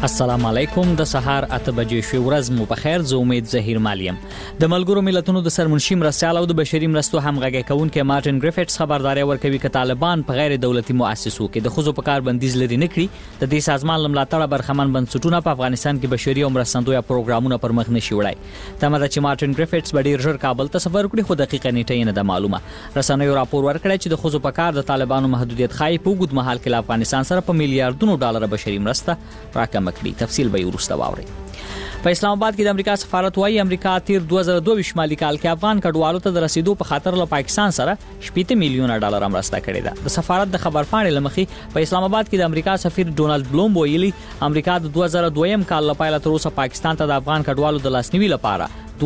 السلام علیکم. د سهار 8 بجې شوې ورځ مو په خیر. زه امید ظهیر مالیم. د ملګرو ملتونو د سرمنشي مرستیال او د بشري مرستو همغږي کوونکي مارټن ګریفټس خبرداري ورکوي چې طالبان په غیر دولتي مؤسسو کې د خزو په کار بندیز لري نه کړي. د دې سازمان لملاتړ برخمن بنسټونه په افغانستان کې بشري او مرستندوی پروګرامونه پر مخ نشي وړای. تمه ده چې مارټن ګریفټس به ډیر ژر کابل ته سفر وکړي، خو دقیقه نیټه نه ده معلومه. رسنیو راپور ورکړی چې د خزو په کار د طالبانو محدودیت خای په وګد مهال کې افغانستان سره په میلیارډونو ډالر بشري مرسته راکمه کړي. تفصیل به ورسته واوري. په اسلام آباد کې د امریکا سفارت وايي امریکا تیر 2022 مالی کال کې افغان کډوالو ته د رسیدو په خاطر له پاکستان سره 8 میلیونه ډالر مرسته کړې ده. د سفارت د خبر پاڼې لمخې په اسلام آباد کې د امریکا سفیر ډونالد بلوم ویلي امریکا د 2002 کال لپاره تر اوسه پاکستان ته د افغان کډوالو د لاسنیوي لپاره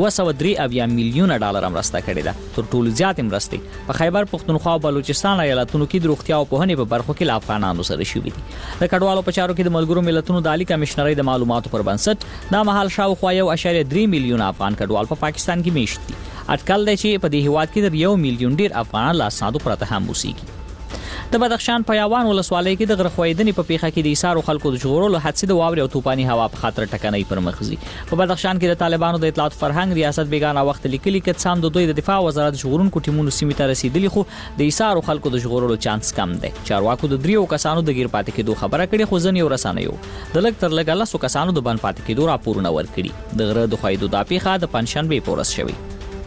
203 میلیونه ډالر مرسته کړې ده. تر ټولو زیات مرستې په خیبر پختونخوا او بلوچستان ایالتونو کې د روغتیا او پوهنې په برخو کې افغانانو سره شوي دي. د کډوالو په چارو کې د ملګرو ملتونو د عالی کمشنرۍ د معلوماتو پر بنسټ دا مهال شاوخوا 1.3 میلیونه افغان کډوال په پاکستان کې میشت دي. اټکل دی چې په دې هیواد کې د 1 میلیون ډیر افغانان لا سادو پرته هم اوسېږي. د بدخشان په یاوان ولسوالۍ کې د غرخویدنې په پیښه کې د ایثار خلکو د ژغورلو حادثې د واورې او طوفاني هوا په خاطر ټکنۍ پر مخ ځي. په بدخشان کې د طالبانو د اطلاعات فرهنګ ریاست بیگانه وخت لیکلي چې سم د دوی د دفاع وزارت ژغورونکو ټیمونو سیمې ته رسیدلی، خو د ایثار خلکو د ژغورلو چانس کم دی. چارواکو د 3 کسانو د غیر پاتې کېدو خبره کړې، خو ځنې ورسانیو د لږ تر لږه 10 کسانو د بن پاتې کېدو راپورونه ورکړي. د غره د خویدو د پیښه د پنځشنبه پورس شوی.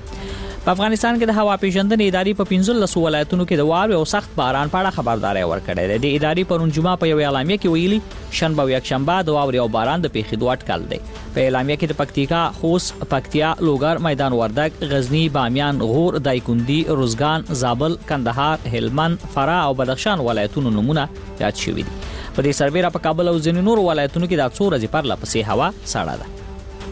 په افغانستان کې د هوا پیژندنې ادارې په 15 ولایتونو کې د واورې او سخت باران په اړه خبرداري ورکړې ده. د ادارې پرون جمعه په یو اعلامیه کې ویلي شنبه او یکشنبه د واورې او باران د پیښېدو اټکل دی. په اعلامیه کې د پکتیکا، خوست، پکتیا، لوګر، میدان وردګ، غزنی، بامیان، غور، دایکندي، روزګان، زابل، کندهار، هلمند، فراه او بدخشان ولایتونو نمونه یاد شوي دي. په دې سربېره په کابل او ځینو نورو ولایتونو کې د څو ورځې پرله پسې هوا سړه ده.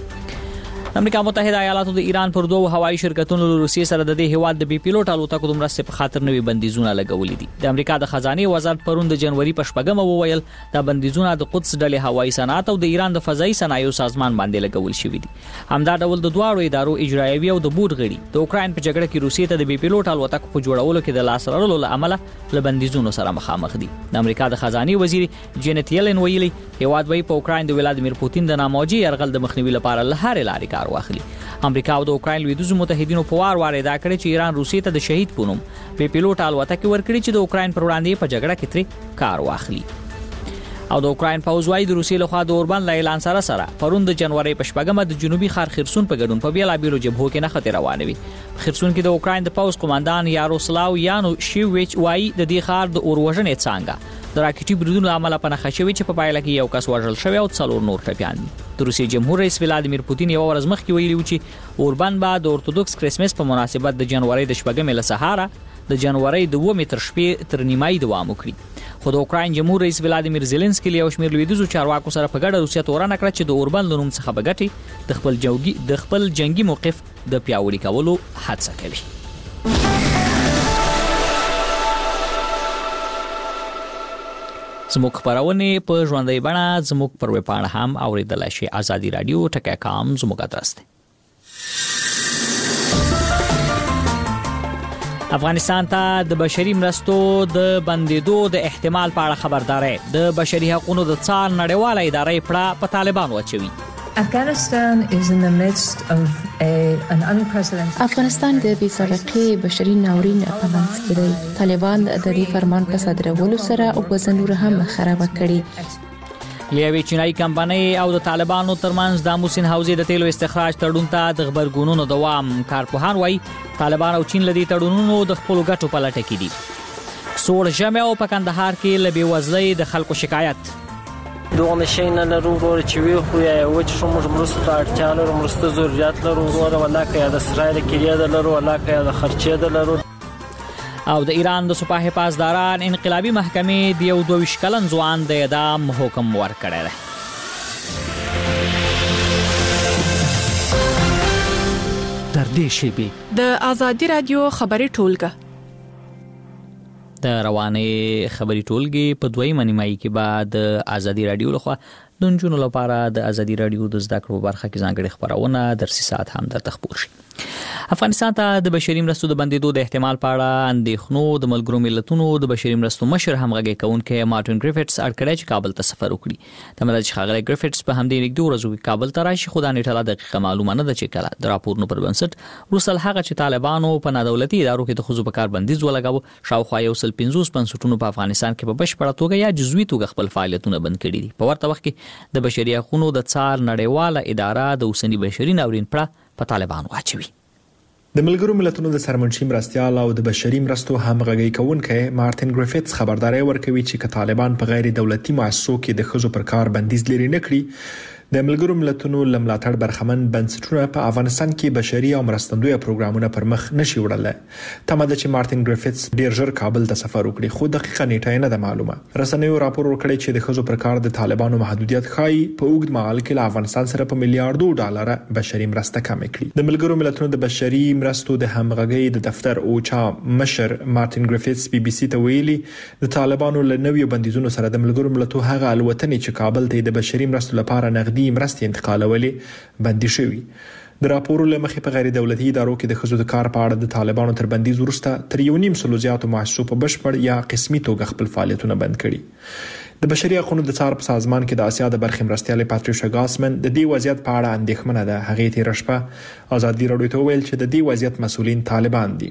امریکا متحده ایالاتو د ایران پر 2 هوایي شرکتونو له روسیې سره د دې هیواد د بي پیلوټ الوتکو د مرستې په خاطر نوي بندیزونه لګولې دي. د امریکا د خزانه وزارت پرون د جنوري په 8 وویل دا بندیزونه د قدس ډلې هوایي صنعت او د ایران د فضایي صنایعو سازمان باندې لګول شوي دي. همدا ډول د دواړو ادارو اجرایوي او د بورډ غړي د اوکراین په جګړه کې روسیې ته د بي پیلوټ الوتکو په جوړولو کې د لاس لرلو له امله له بندیزونو سره مخامخ دي. د امریکا د خزانه وزیر جینت یلن ویلي هیواد وی په اوکراین د ولادیمیر پوتین د ناموجي یرغل د مخنیوي لپاره له هر لارې کار واخلي. امریکا او د اوکراین لویدیځو متحدینو په وار ادا کړی چې ایران روسیې ته د شهید پونم بي پیلوټ الوتکې ورکړي چې د اوکراین پر وړاندې په جګړه کې ترې کار واخلي. او د اوکراین پوځ وايي د روسیې لخوا د اوربند له اعلان سره پرون د جنوري په 8 د جنوبي ښار خرسون په ګډون په بیلابیلو جبهو کې نه خطر روانوي. خرسون کې د اوکراین د پوځ قوماندان یاروسلاو یانو شیویچ وايي د دې ښار د اوروژنې څنګه د راکټي بریدونو عمل په نخښه شوی چې په پایله کې یو کس وژل شوی او 4 نور ټپیان دي. د روسیې جمهور رئیس ولادیمیر پوتین یو ورځ مخکې ویلي و چې اوربند به د اورتودوکس کرسمس په مناسبت د جنوري د 8 له سهاره د جنوري د 2 تر شپې تر نیمایي دوام وکړي. خو د اوکراین جمهور رئیس ولادیمیر زيلنسکي له شمیر لویدیځو چارواکو سره په ګډه روسیه تورنه کړه چې د اوربند لنوم څخه بغټي د خپل جنگي موقف د پیاوړي کولو هڅه کوي. زموږ خبرونه په ژوندۍ بڼه زموږ پر ویبپاڼه هم اوریدلای شئ. ازادي رادیو ټکا.com زموږ ادرس دی. افغانستان ته د بشري مرستو د بندیدو د احتمال په اړه خبرداري د بشري حقوقو د څار نړیواله ادارې پړه په طالبانو اچوي. Afghanistan is in the midst of an unprecedented افغانستان د بې سابقې بشري ناورین په منځ کې دی. طالبان د دې فرمان په صادرولو سره او وزنور هم خراب کړي. لیوی چینای کمپنۍ او د طالبانو ترمنځ د موسین حوزې د تیلو استخراج تړون ته د خبرګونونو دوام. کارپوهان وايي طالبان او چین لدی تړونونو د خپل ګټو په لټه کې دي. سوړ ژمي او په کندهار کې لبي وزلۍ د خلکو شکایت. دوه نشي نه لرو ورور چې وی خو یا وچ شو موږ مرسته ته اړتیا لرو، مرسته ضرورت لرو ورور، ولاکه یا د اسرائیل کې یا لرو، ولاکه یا د خرچې د لرو. او د ایران د سپاه پاسداران انقلابی محکمې د یو 22 کلن ځوان د اعدام حکم ورکړی دی. در دې شیبې د ازادي رادیو خبري ټولګه د روانې خبري ټولګي په 2 نیمایي کې بعد د ازادي رادیو لخوا د نجونو لپاره د ازادي رادیو د زده کړو برخه کې ځانګړي خبرونه درسي ساعت هم درته خبر شي. افغانستان ته د بشري مرستو د بندیدو د احتمال په اړه اندېښنو د ملګرو ملتونو د بشري مرستو مشر همغږي کوونکې مارټن ګریفټس اړکړی چې کابل ته سفر وکړي. د ملت ښاغلی ګریفټس په همدې نږدې ورځو کې کابل ته راشي، خو دا نیټه لا دقیقه معلومه نه ده چې کله. د راپورونو پر بنسټ وروسته هغه چې طالبانو په نادولتي ادارو کې د ښځو په کار بندیز ولګاوه، شاوخوا 150 بنسټونو په افغانستان کې په بشپړه توګه یا جزوي توګه خپل فعالیتونه بند کړي دي. په ورته وخت کې د بشري حقوقو د څار نړیواله اداره د اوسنی بشري ناورین په طالبانو واچوي. د ملګرو ملتونو د سرمنشي مرستیال او د بشري مرستو همغږي کوونکی مارټن ګریفټس خبرداري ورکوي چې طالبان په غیر دولتي مؤسسو کې د ښځو پر کار بندیز لري نه کړي. د ملګرو ملتونو لملاتړ برخمن بنسټونه په افغانستان کې بشري او مرستندوی پروګرامونه پر مخ نشي وړل. تمه ده چې مارټن ګریفټس ډیر ژر کابل ته سفر وکړي، خو دقیقه نیټه نه ده معلومه. رسنیو راپور ورکړی چې د ښځو پر کار د طالبانو محدودیت ښایي په اوږد مهال کې له افغانستان سره په میلیارډو ډالر بشري مرسته کم کړي. د ملګرو ملتونو د بشري مرستو د همغږي د دفتر اوچا مشر مارټن ګریفټس بي بي سي ته ویلي د طالبانو له نویو بندیزونو سره د ملګرو ملتونو هغه الوتنې چې کابل ته د بشري مرستو لپاره نغدي مرستې انتقالولې بندي شوي. د راپورو لمخې په غیر دولتي ادارو کې د ښځو د کار په اړه د طالبانو تر بندیز وروسته تر 1.5 زیاتو مؤسسو په بشپړ یا قسمي توګه خپل فعالیتونه بند کړي. د بشري حقوقو د څار په سازمان کې د آسیا د برخې مرستیال پاتریشا ګاسمن د دې وضعیت په اړه اندېښمنه ده. هغه تیر شپه ازادي راډیو ته ویل چې د دې وضعیت مسؤلین طالبان دي.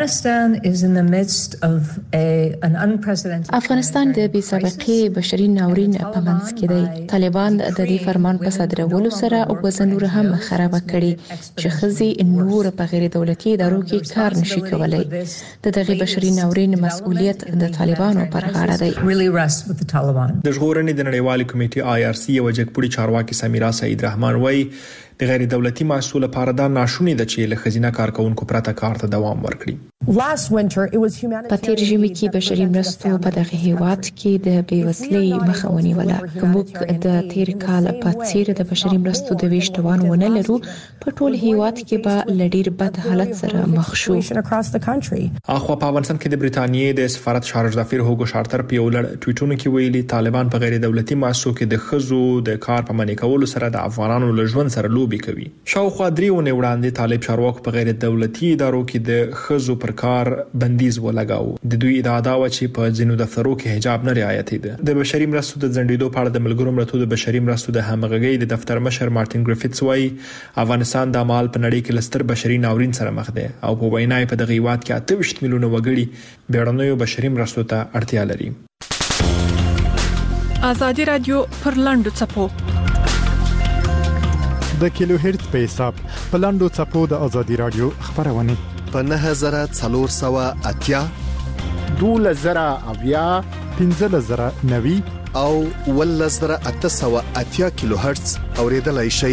افغانستان د بې سابقې بشري ناورین په منځ کې دی. طالبان د دې فرمان په صادرولو سره وزن نور هم خراب کړي چې ښځې نور په غیر دولتي ادارو کې کار نشي کولای. د دغه بشري ناورین مسؤلیت د طالبانو پر غاړه دی. د ژغورنې د نړیوالې کمیټې IRC یو جګپوړي چارواکي سمیرا سعید رحمان وایي د غیر دولتي مؤسسو لپاره دا ناشونی ده چې له ښځینه کارکونکو پرته کار ته دوام ورکړي. په تیر ژمي کې بشري مرستو په دغه هیواد کې د بېوزلۍ مخه ونیوله. موږ د تیر کال په څیر د بشري مرستو د ویش توان ونه لرو. په ټول هیواد کې به له ډیر بد حالت سره مخ شو. اخوا په افغانستان کې د بریټانیې د سفارت شارج دافیر هوګو شارتر په یو لړ ټویټونو کې ویلي طالبان په غیر دولتي مؤسسو کې د ښځو د کار په منع کولو سره د افغانانو له ژوند سره لوبي کوي. شاوخوا 3 ونې وړاندې طالب چارواکو په غیر دولتي ادارو کې د ښځو پر کار بندیز ولګاو. د دوی ادعا و چې په ځینو دفترو کې حجاب نه رعایتېده. د بشري مرستو د ځنډېدو په اړه د ملګرو ملتونو د بشري مرستو د همغږي د دفتر مشر مارټن ګریفټس وایي افغانستان د مال په نړۍ کې لستر بشري ناورین سره مخ دی او په وینا په دغه هیواد کې 28 میلیونه وګړي بیړنیو بشري مرستو ته اړتیا لري. ازادي رادیو پر لاندو چپو د کیلو هرتز په حساب په لاندو چپو د ازادي رادیو خبرونه په 9480 2000 1590 او 1880 کیلو هرتز اوریدلای شي.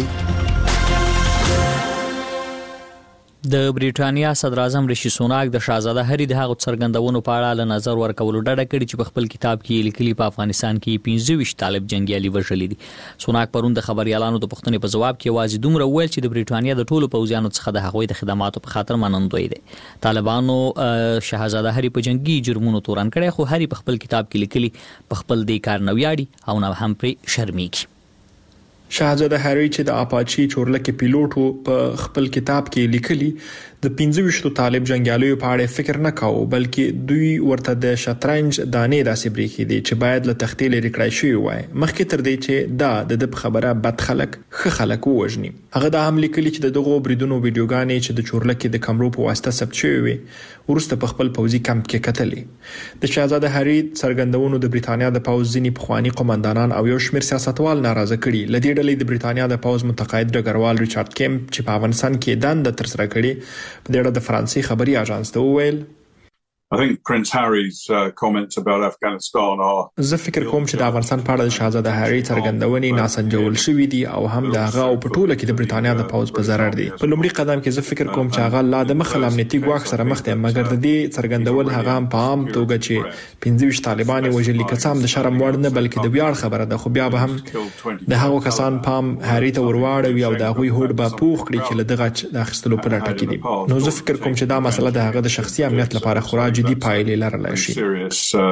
د بریټانیا صدر اعظم ریشي سوناک د شاهزاده هری د هغو څرګندونو په اړه له نظر ورکولو ډډه کړې چې په خپل کتاب کې لیکلي په افغانستان کې 25 طالب جنگیالي وژلي دي. سوناک پرون د خبريالانو د پوښتنې په جواب کې واځي دومره ویل چې د بریټانیا د ټولو پوځیانو څخه د هغوی د خدماتو په خاطر منندوی دي. طالبانو شاهزاده هری په جنگي جرمونو تورن کړي، خو هری په خپل کتاب کې لیکلي په خپل د کار نویاړي او نه هم پر شرمېږي. شاهزاده هری چې د اپاچی چورلکه پیلوټو په خپل کتاب کې لیکلي د 25 طالب جنگیالیو په اړه فکر نه کاوه، بلکې دوی ورته د شطرنج دانې داسې بریښي دي چې باید له تختې لري کړای شي وای مخکې تر دې چې دا د خبره بد خلک ښه خلک ووجني. هغه دا هم لیکلي چې دغه بریدونو ویډیوګانې چې د چورلکه د کمرو په واسطه ثبت شوی وي ورسته په خپل پوځي کمپ کې کتلې. د شاهزاده هری څرګندونو د بریټانیا د پوځ ځینی پخوانی قومندانان او یو شمېر سیاستوال ناراضه کړي. لدې ډلې د بریټانیا د پوځ متقاعد ډګروال ریچارډ کیمپ چې په افغانستان کې دنده ترسره کړې په دې اړه د فرانسې خبري اژانس ته وویل I think Prince Harry's comments about Afghanistan are زه فکر کوم چې د افغانستان په اړه د شاهزاده هری څرګندونې ناسنجول شوې دي او هم د هغه او په ټوله کې د بریټانیا د پوځ په ضرر دي. په لومړي قدم کې زه فکر کوم چې هغه لا د مخه امنیتي ګواښ سره مخ دي، مګر د دې څرګندول هغه هم په عام توګه چې 25 طالبان وژلي کسان د شرم وړ نه بلکې د ویاړ خبره ده. خو بیا به هم د هغو کسان پام هری ته ورواړوي او د هغوی هوډ به پوښ کړي چې له دغه د اخیستلو په لټه کې دي. نو زه فکر کوم چې دا مسله د هغه د شخصي امنیت لپاره خورا جدي پایلې لري.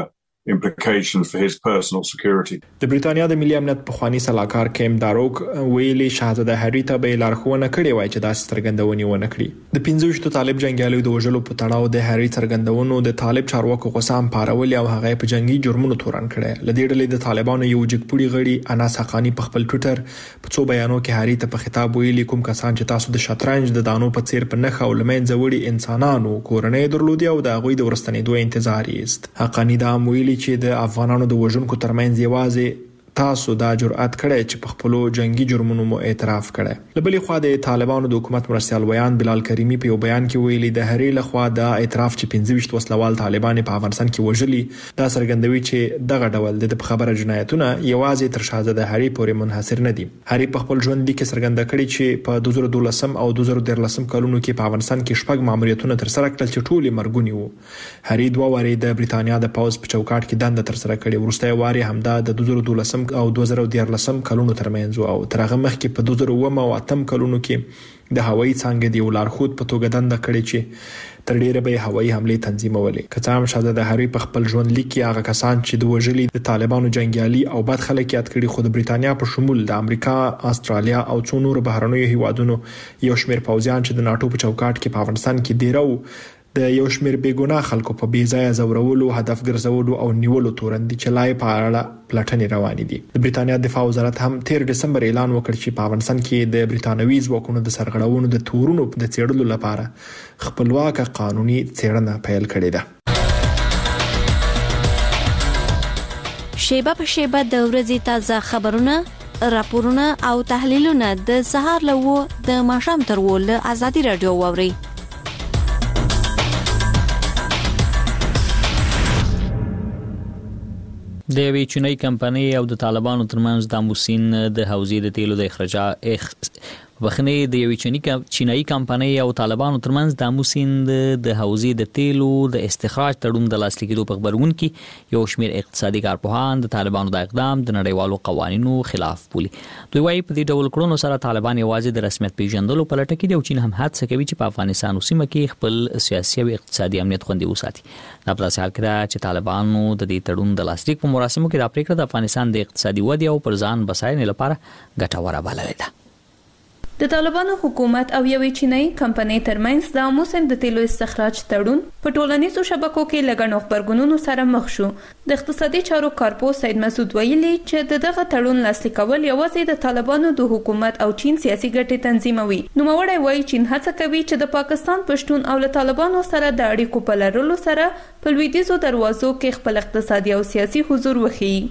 implications for his personal security. د بریټانیا د ملي امنیت پخوانی سلاکار کیم داروک ویلي شاهزاده هری ته به لارښوونه کړې وای چې داسې څرګندونې ونه کړي. د 15 طالب جنگیالیو د وژلو په تړاو د هری څرګندونو د طالب چارواکو غوسام پارول او هغه په جنگي جرمونو تورن کړي. لدې ډلې د طالبانو یو جګپوړي غړي اناس حقانی په خپل ټوئیټر په څو بیانو کې هری ته په خطاب ویلي کوم کسان چې تاسو د شطرنج د دانو په څیر په نخښه او لمنځه وړي انسانانو کورنۍ درلودي او د هغوی د ورستنېدو انتظار یې. حقانی دا ویلي چې د افغانانو د وژونکو ترمنځ یوازې تاسو دا جرأت کړی چې په خپل جنگي جرمونو مو اعتراف کړی. لبلې خو د طالبانو د حکومت مرستيال ویان بلال کریمی په یو بیان کې ویلي د هری لخوا دا اعتراف چې 25 وسلوال طالبان په افغانستان کې وژلي دا څرګندوي چې دغه ډول د خبره جنایتونه یوازې تر شاهزاده هری پورې منحصر نه دي. هری په خپل ژوند لیک څرګنده کړی چې په 2012 او 2013 کلونو کې په افغانستان کې شپږ ماموریتونه تر سره کړل چې ټول مرګونی وو. هری دوه واري د بریټانیا د پاوز په چوکاټ کې دنده تر سره کړې. ورسته واري همدا د 2012 او 2013 کلونو ترمنځ او تر هغه مخکې په 2008 او 2008 کلونو کې د هوایي څنګه دی ولارخود په توګه دنده کړې چې تر ډیره به هوایي حمله تنظیمولې. کڅام شاهزاده هری په خپل ژوند لیک کې هغه کسان چې د وژلي د طالبانو جنگیالي او بد خلک یاد کړي خو د بریټانیا په شمول د امریکا، استرالیا او څو نور بهرنیو هیوادونو یو شمېر پوځیان چې د ناتو په چوکاټ کې په افغانستان کې دیرو د یو شمېر بېګناه خلکو په بې ځایه زورولو، هدف ګرځولو او نیولو تورن دي چې لای په اړه پلټنې روانې دي. د بریټانیا دفاع وزارت هم 13 دسمبر اعلان وکړ چې په افغانستان کې د بریټانوي ځواکونو د سرغړونو د تورونو د څېړلو لپاره خپلواک قانوني څېړنه پیل کړې ده. شیبه په شیبه د ورځې تازه خبرونه، راپورونه او تحلیلونه د سهار لوو د ماښام تر ول ازادي رادیو ووري. د یوې چینایي کمپنۍ او د طالبانو ترمنځ د موسین د حوزې د تیلو د اخراج وخنې د یوې چینایي کمپنۍ او طالبانو ترمنځ د موسین د حوزې د تیلو د استخراج تړون د لاسلیک کېدو په خبرون کې یو شمېر اقتصادي کارپوهان د طالبانو د اقدام د نړیوالو قوانینو خلاف بولي. دوی وايي په دې ډول کړنو سره طالبان یوازې د رسمیت پیژندلو په لټه کې دي او چین هم هڅه کوي چې په افغانستان او سیمه کې خپل سیاسي او اقتصادي امنیت خوندي وساتي. دا په حال کې ده چې طالبانو د دې تړون د لاسلیک په مراسمو کې د پریکړه د افغانستان د اقتصادي ودې او پر ځان بساینې لپاره ګټوره بللې ده. د طالبانو حکومت او یوې چینایي کمپنۍ ترمنځ د موسم د تیلو استخراج تړون په ټولنیزو شبکو کې لګڼو خبرګونونو سره مخ شو. د اقتصادي چارو کارپو سید مسعود ویلي چې دغه تړون لاسلیک کول یوازې د طالبانو د حکومت او چین سیاسي ګټې تنظیموي. نوموړی وایي چین هڅه کوي چې د پاکستان پښتون او له طالبانو سره د اړیکو په لرلو سره په لویدیځو دروازو کې خپل اقتصادي او سیاسي حضور وښیي.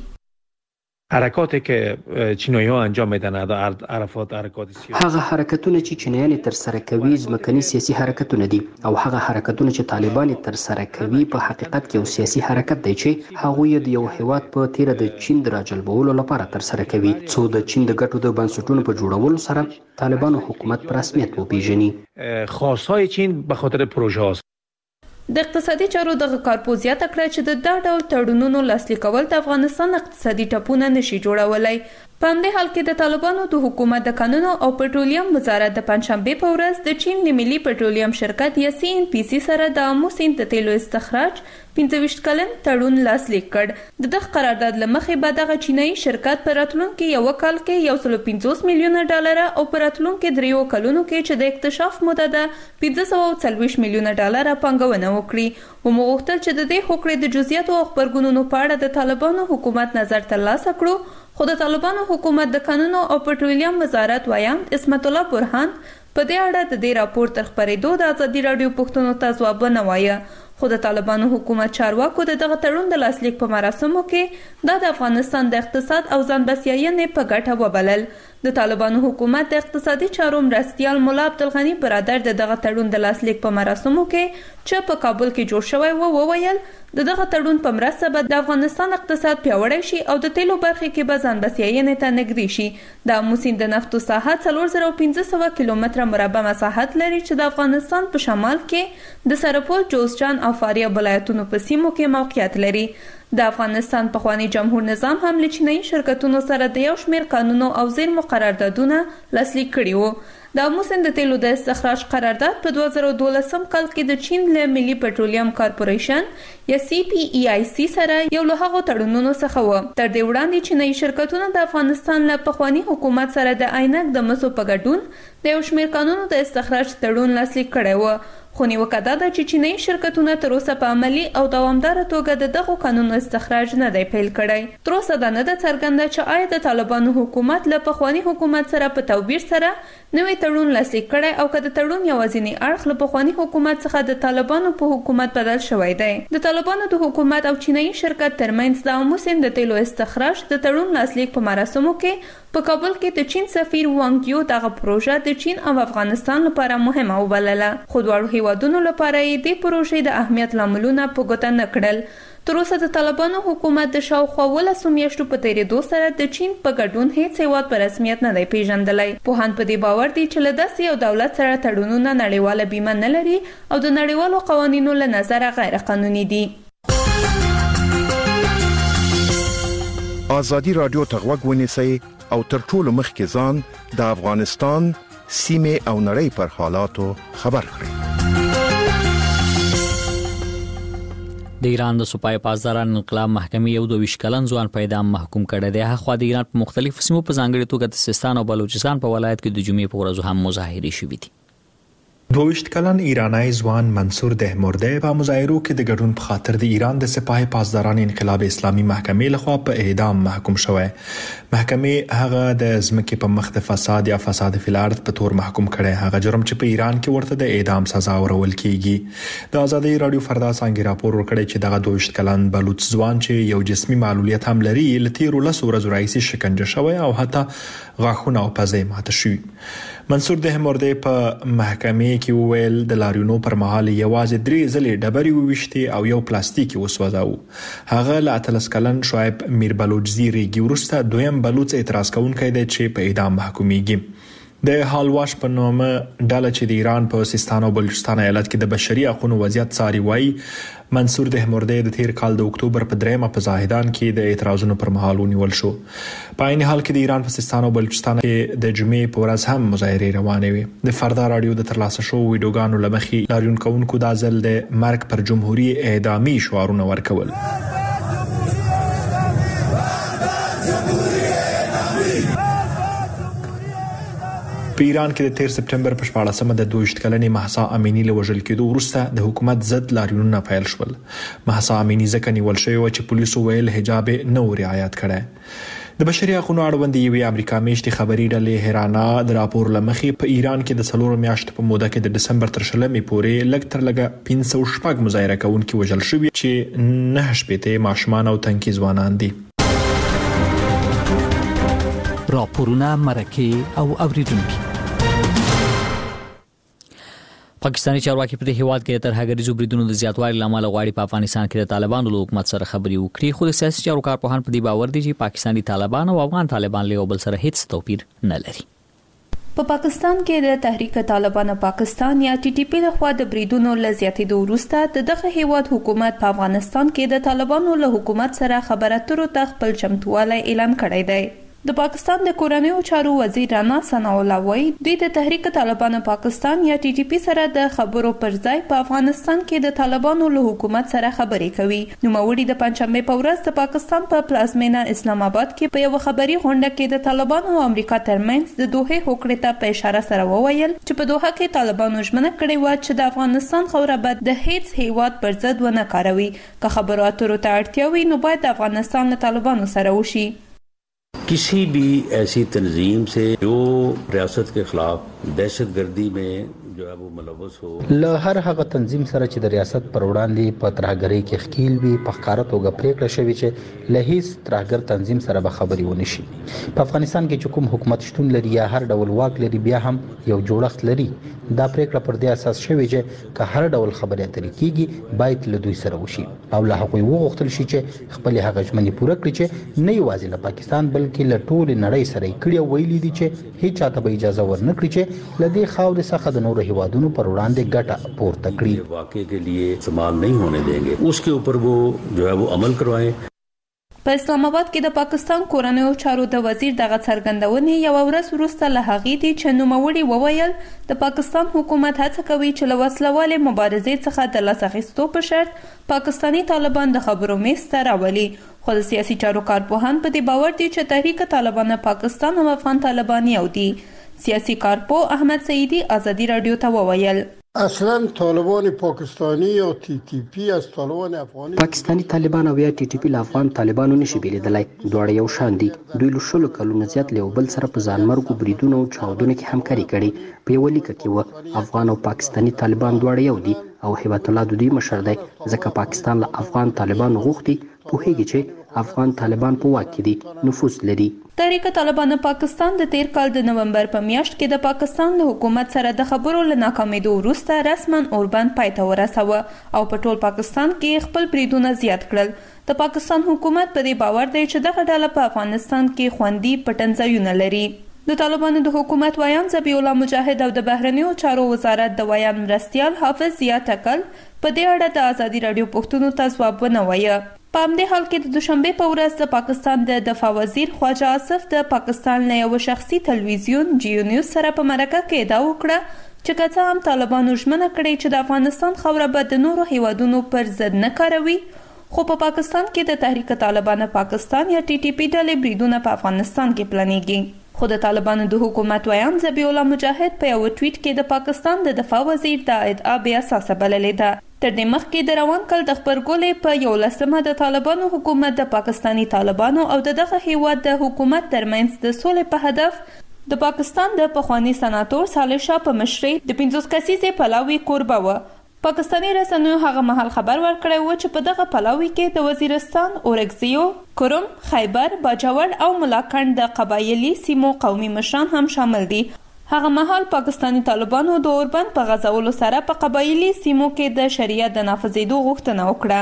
حرکاتی که چینایی‌ها انجام میدن عرفات حرکات سیاسی هغه حرکتونه چې چینایان تر سره کوي ځمکني سیاسي حرکتونه دي او هغه حرکتونه چې طالبان تر سره کوي په حقیقت کې یو سیاسي حرکت دی چې هغه د یو هیواد په تیر د چین د راجلبولو لپاره تر سره کوي څو د چین د ګټو د بنسټونو په جوړولو سره طالبانو حکومت پر رسمیت وپیژني. خواستهای چین به خاطر پروژه هاست. د اقتصادي چارو د کارپو زیاته کړه چې د دا ډول تړونونو لاسلیک کول د افغانستان اقتصادي ټپونه نشي جوړولای. په همدې حال کې د طالبانو د حکومت د قانون او پټرولیم وزارت د پنځشنبه په ورځ د چین د ملي پټرولیم شرکت یا CNPC سره د موسین د تیلو استخراج 25 کلن تړون لاسلیک کړ. دغه قرارداد لمخې به دغه چینایي شرکت په راتلونکي یو کال کې 150 میلیونه ډالر او په راتلونکي 3 کلونو کې چې د اکتشاف موده ده 540 میلیونه ډالر پانګونه وکړي. ومغوښتل چې د دې هوکړې د جزئیاتو او خبرګونونو په اړه د طالبانو حکومت نظر ترلاسه کړو. خو د طالبانو حکومت د قانون او پټرولیم وزارت وایاند اسمت الله برهان په دې اړه د دې راپور تر خبرېدو د ازادي رادیو پښتنو ته ځواب نه وایه. خو د طالبانو حکومت چارواکو دغه تړون د لاسلیک په مراسمو کې د افغانستان د اقتصاد او ځان بسیاینې په ګټه وبلل. د طالبانو حکومت د اقتصادي چارو مرستیال مولا عبدالغنی برادر دغه تړون د لاسلیک په مراسمو کې چې په کابل کې جوړ شوی وویل دغه تړون په مرسته به د افغانستان اقتصاد پیاوړی شي او د تیلو برخه کې به ځان بسیاینې ته نږدې شي. د موسین د نفتو ساحه 4500 کیلومتره مربع مساحت لري چې د افغانستان په شمال کې د سرپل، جوزجان او فاریاب ولایتونو په سیمو کې موقعیت لري. د افغانستان پخوانی جمهور نظام هم له چینایي شرکتونو سره د یو شمېر قانونو او زیرمو قراردادونه لاسلیک کړي وو. د امو سیند د تیلو د استخراج قرارداد په 2012 کال کې د چین له ملي پټرولیم کارپوریشن یا CPEIC سره یو له هغو تړونونو څخه و. تر دې وړاندې چینایي شرکتونو د افغانستان له پخوانی حکومت سره د عینک د مسو په ګډون د یو شمېر قانونو د استخراج تړون لاسلیک کړی و. خو نیوکه دا ده چې چینایي شرکتونه تر اوسه په عملي او دوامداره توګه د دغو قانونو استخراج نه دی پیل کړی. تر اوسه دا نه ده څرګنده چې آیا د طالبانو حکومت له پخوانی حکومت سره په توپیر سره نوی تړون لاسلیک کړی او که د تړون یوازینی اړخ له پخوانی حکومت څخه د طالبانو په حکومت بدل شوی دی. د طالبانو د حکومت او چینایي شرکت ترمنځ د امو سیند د تیلو استخراج د تړون لاسلیک په مراسمو کې په کابل کې د چین سفیر وانګ یو دغه پروژه د چین او افغانستان لپاره مهمه وبلله. خو دواړو هیوادونو لپاره یې د پروژې د اهمیت لاملونه په ګوته نه کړل. تر اوسه د طالبانو حکومت د شاوخوا 12 میاشتو په تیریدو سره د چین په ګډون هیڅ هیواد په رسمیت نه دی پیژندلی. پوهان په دې باور دي چې له داسې یو دولت سره تړونونه نړیواله بیمه نه لري او د نړیوالو قوانینو له نظره غیر قانوني دي. ازادي رادیو ته غوږ ونیسئ او تر ټولو مخکې ځان د افغانستان سیمه او نړۍ پر حالاتو خبر کړئ. د ایران د سپای پاسداران انقلاب محکمې یو 22 کلن ځوان په اعدام محکوم کړی دی. هغه د ایران په مختلفو سیمو په ځانګړي توګه د سیستان او بلوچستان په ولایت کې د جمعې په ورځو هم مظاهرې شوې دي. 22 کلن ایرانی ځوان منصور دهمرده په مظاهرو کې د ګډون په خاطر د ایران د سپاه پاسداران انقلاب اسلامي محکمې لخوا په اعدام محکوم شوی. محکمې هغه د ځمکې په مخ د فساد یا فساد فی الارض په تور محکوم کړي. هغه جرم چې په ایران کې ورته د اعدام سزا ورول کیږي. د ازادي رادیو فردا څنګه راپور ورکړی چې دغه 22 کلن بلوچ ځوان چې یو جسمي معلولیت هم لري لتیر ولس ورځ رئیس شکنجه شوی او حتی غاښونه او پزې ماته شوی. منصور دهمرده په محکمې کې وویل د لاریونو پر مهال یوازې 3 ځلې ډبرې وویشتي او یو پلاستیکي وسوځاو. هغه له 13 کلن شعیب میر بلوچزی ریګي ورسته دویم بلوچ اعتراض کوونکی دی چې په اعدام محکومیږي. د حالواش په نامه ډله چې د ایران په سیستان او بلوچستان ایالت کې د بشري حقوقو وضعیت څاري وایي منصور دهمرده د تیر کال د اکتوبر په 3 په زاهدان کې د اعتراضونو پر مهال ونیول شو. په عین حال کې د ایران په سیستان او بلوچستان کې د جمعې په ورځ هم مظاهرې روانې وي. د فردا رادیو د ترلاسه شو ویډیوګانو لمخې لاریون کوونکو د ځل د مرګ پر جمهوریت اعدامي شعارونه ورکول. په ایران کې د 13 سپټمبر په 14مه د 22 کلنې مهسا امینی له وژل کېدو وروسته د حکومت ضد لاریونونه پیل شول. مهسا امینی ځکه نیول شوی و چې پولیسو ویل حجاب نه رعایت کړي. د بشري حقوقو اړوند یوې امریکا میشتې خبري ډلې هرانا د راپور لمخې په ایران کې د 4 میاشتو په موده کې د دسمبر تر 20 پورې لږ تر لږه 500 مظاهره کوونکي وژل شوي چې 9 ماشومان او تنکي ځوانان دي. راپورونه مرکه او اوریدونکو. پاکستاني چارواکي په دې هیواد کې تر هغه بریدونو د زیاتوالي لامل غواړي په افغانستان کې د طالبانو له حکومت سره خبري وکړي. خو د سیاسي چارو کارپوهان په دې باور دي چې پاکستاني طالبان او افغان طالبان له یو بل سره هیڅ توپیر نه لري. په پاکستان کې د تحریک طالبان پاکستان یا TTP لخوا د بریدونو له زیاتېدو وروسته دغه هیواد حکومت په افغانستان کې د طالبانو له حکومت سره خبرو اترو ته خپل چمتووالی اعلان کړی دی. د پاکستان د کورنیو چارو وزیر رانا ثناء الله وایي دوی د تحریک طالبان پاکستان یا TTP سره د خبرو پر ځای په افغانستان کې د طالبانو له حکومت سره خبرې کوي. نوموړي د پنځمې په ورځ د پاکستان په پلازمینه اسلام آباد کې په یو خبري غونډه کې د طالبانو او امریکا ترمنځ د دوه هوکړې ته په اشاره سره وویل چې په دوحه کې طالبانو ژمنه کړې و چې د افغانستان خوره به د هیڅ هیواد پر ضد ونه کاروي. که خبرو اترو ته اړتیا وي نو باید د افغانستان له طالبانو سره وشي. किसी भी ऐसी तंजीम से जो रियासत के खिलाफ दहशतगर्दी में जो है वो मुलव्वस हो له هر هغه تنظیم سره چې د ریاست پر وړاندې په ترهګرۍ کې ښکیل وي په ښکاره توګه پریکړه شوې چې له هیڅ ترهګر تنظیم سره به خبرې ونه شي. په افغانستان کې چې کوم حکومت شتون لري یا هر ډول واک لري بیا هم یو جوړښت لري. دا پریکړه پر دې اساس شوې چې که هر ډول خبرې اترې کیږي باید له دوی سره وشي او له هغوی وغوښتل شي چې خپل هغه ژمنې پوره کړي چې نه یوازې له پاکستان بلکې له ټولې نړۍ سره یې کړي او ویلي دي چې هیڅ چاته به اجازه ورنکړي چې له دې خاورې څخه د نورو هیوادونو پر وړاندې ګټه پورته کړي. واقعي के लिए इस्तेमाल नहीं होने देंगे उसके ऊपर वो जो है वो अमल करवाएं. په اسلام آباد کې د پاکستان کورنیو چارو د وزیر دغه څرګندونې یو ورځ وروسته له هغې دي چې نوموړي وویل د پاکستان حکومت هڅه کوي چې له وسلوالې مبارزې څخه د لاس اخیستو په شرط پاکستاني طالبان د خبرو میز ته راولي. خو د سیاسي چارو کارپوهان په دې باور دي چې تحریک طالبان پاکستان او افغان طالبان یو دي. سیاسي کارپوه احمد سعیدی آزادی رادیو ته وویل اصلا طالبان پاکستانی یا تی تی پی از طالبان افغانی پاکستانی طالبان او یا تی تی پی له افغان طالبانو نشي بیلیدلای. دواړه یو شان دي. دوی له شلو کلونو زیات له بل سره په ځانمرګو بریدونو او چاودنو کې همکاري کړې. په یو لیک کې و افغان او پاکستانی طالبان دواړه یو دي او هیبت الله د دوی مشر دی ځکه پاکستان له افغان طالبان غوښتي پوهیږي چې افغان طالبان په واک کې دي، نفوذ لري. تحریک طالبان پاکستان د تیر کال د نومبر په میاشت کې د پاکستان له حکومت سره د خبرو له ناکامېدو وروسته رسما اوربند پای ته ورسوه او په ټول پاکستان کې خپل بریدونه زیات کړل. د پاکستان حکومت په دې باور دی چې دغه ډله په افغانستان کې خوندي پټنځایونه لري. د طالبانو د حکومت ویان ذبیح الله مجاهد او د بهرنیو چارو وزارت د ویان مرستیال حافظ ضیا ټکل په دې اړه د آزادي رادیو پوښتنو ته ځواب ونه وایه. په همدې حال کې د دوشنبه په ورځ د پاکستان د دفاع وزیر خواجه آصف د پاکستان له یو شخصي تلویزیون جیو نیوز سره په مرکه کې ادعا وکړه چې که څه هم طالبانو ژمنه کړې چې د افغانستان خاوره به د نورو هیوادونو پر ضد نه کاروي، خو په پاکستان کې د تحریک طالبان پاکستان یا ټي ټي پی ډلې بریدونه په افغانستان کې پلانېږي. خو د طالبانو د حکومت ویان ذبیح الله مجاهد په یو ټویټ کې د پاکستان د دفاع وزیر دا ادعا بې اساسه بللې ده. تر دې مخکې د روان کال د خبرګولې په 11مه د طالبانو حکومت د پاکستانی طالبانو او دغه هیواد د حکومت ترمنځ د سولې په هدف د پاکستان د پخوانی سناتور صالح شاه په مشرۍ د 50 کسیزې پلاوي کوربه و. پاکستانی رسنیو هغه مهال خبر ورکړی و چې په دغه پلاوي کې د وزیرستان، اورکزیو، کرم، خیبر، باجوړ او ملاکنډ د قبایلی سیمو قومي مشران هم شامل دي. هغه مهال پاکستانی طالبانو د اوربند په غزولو سره په قبایلی سیمو کې د شریعت د نافذېدو غوښتنه وکړه.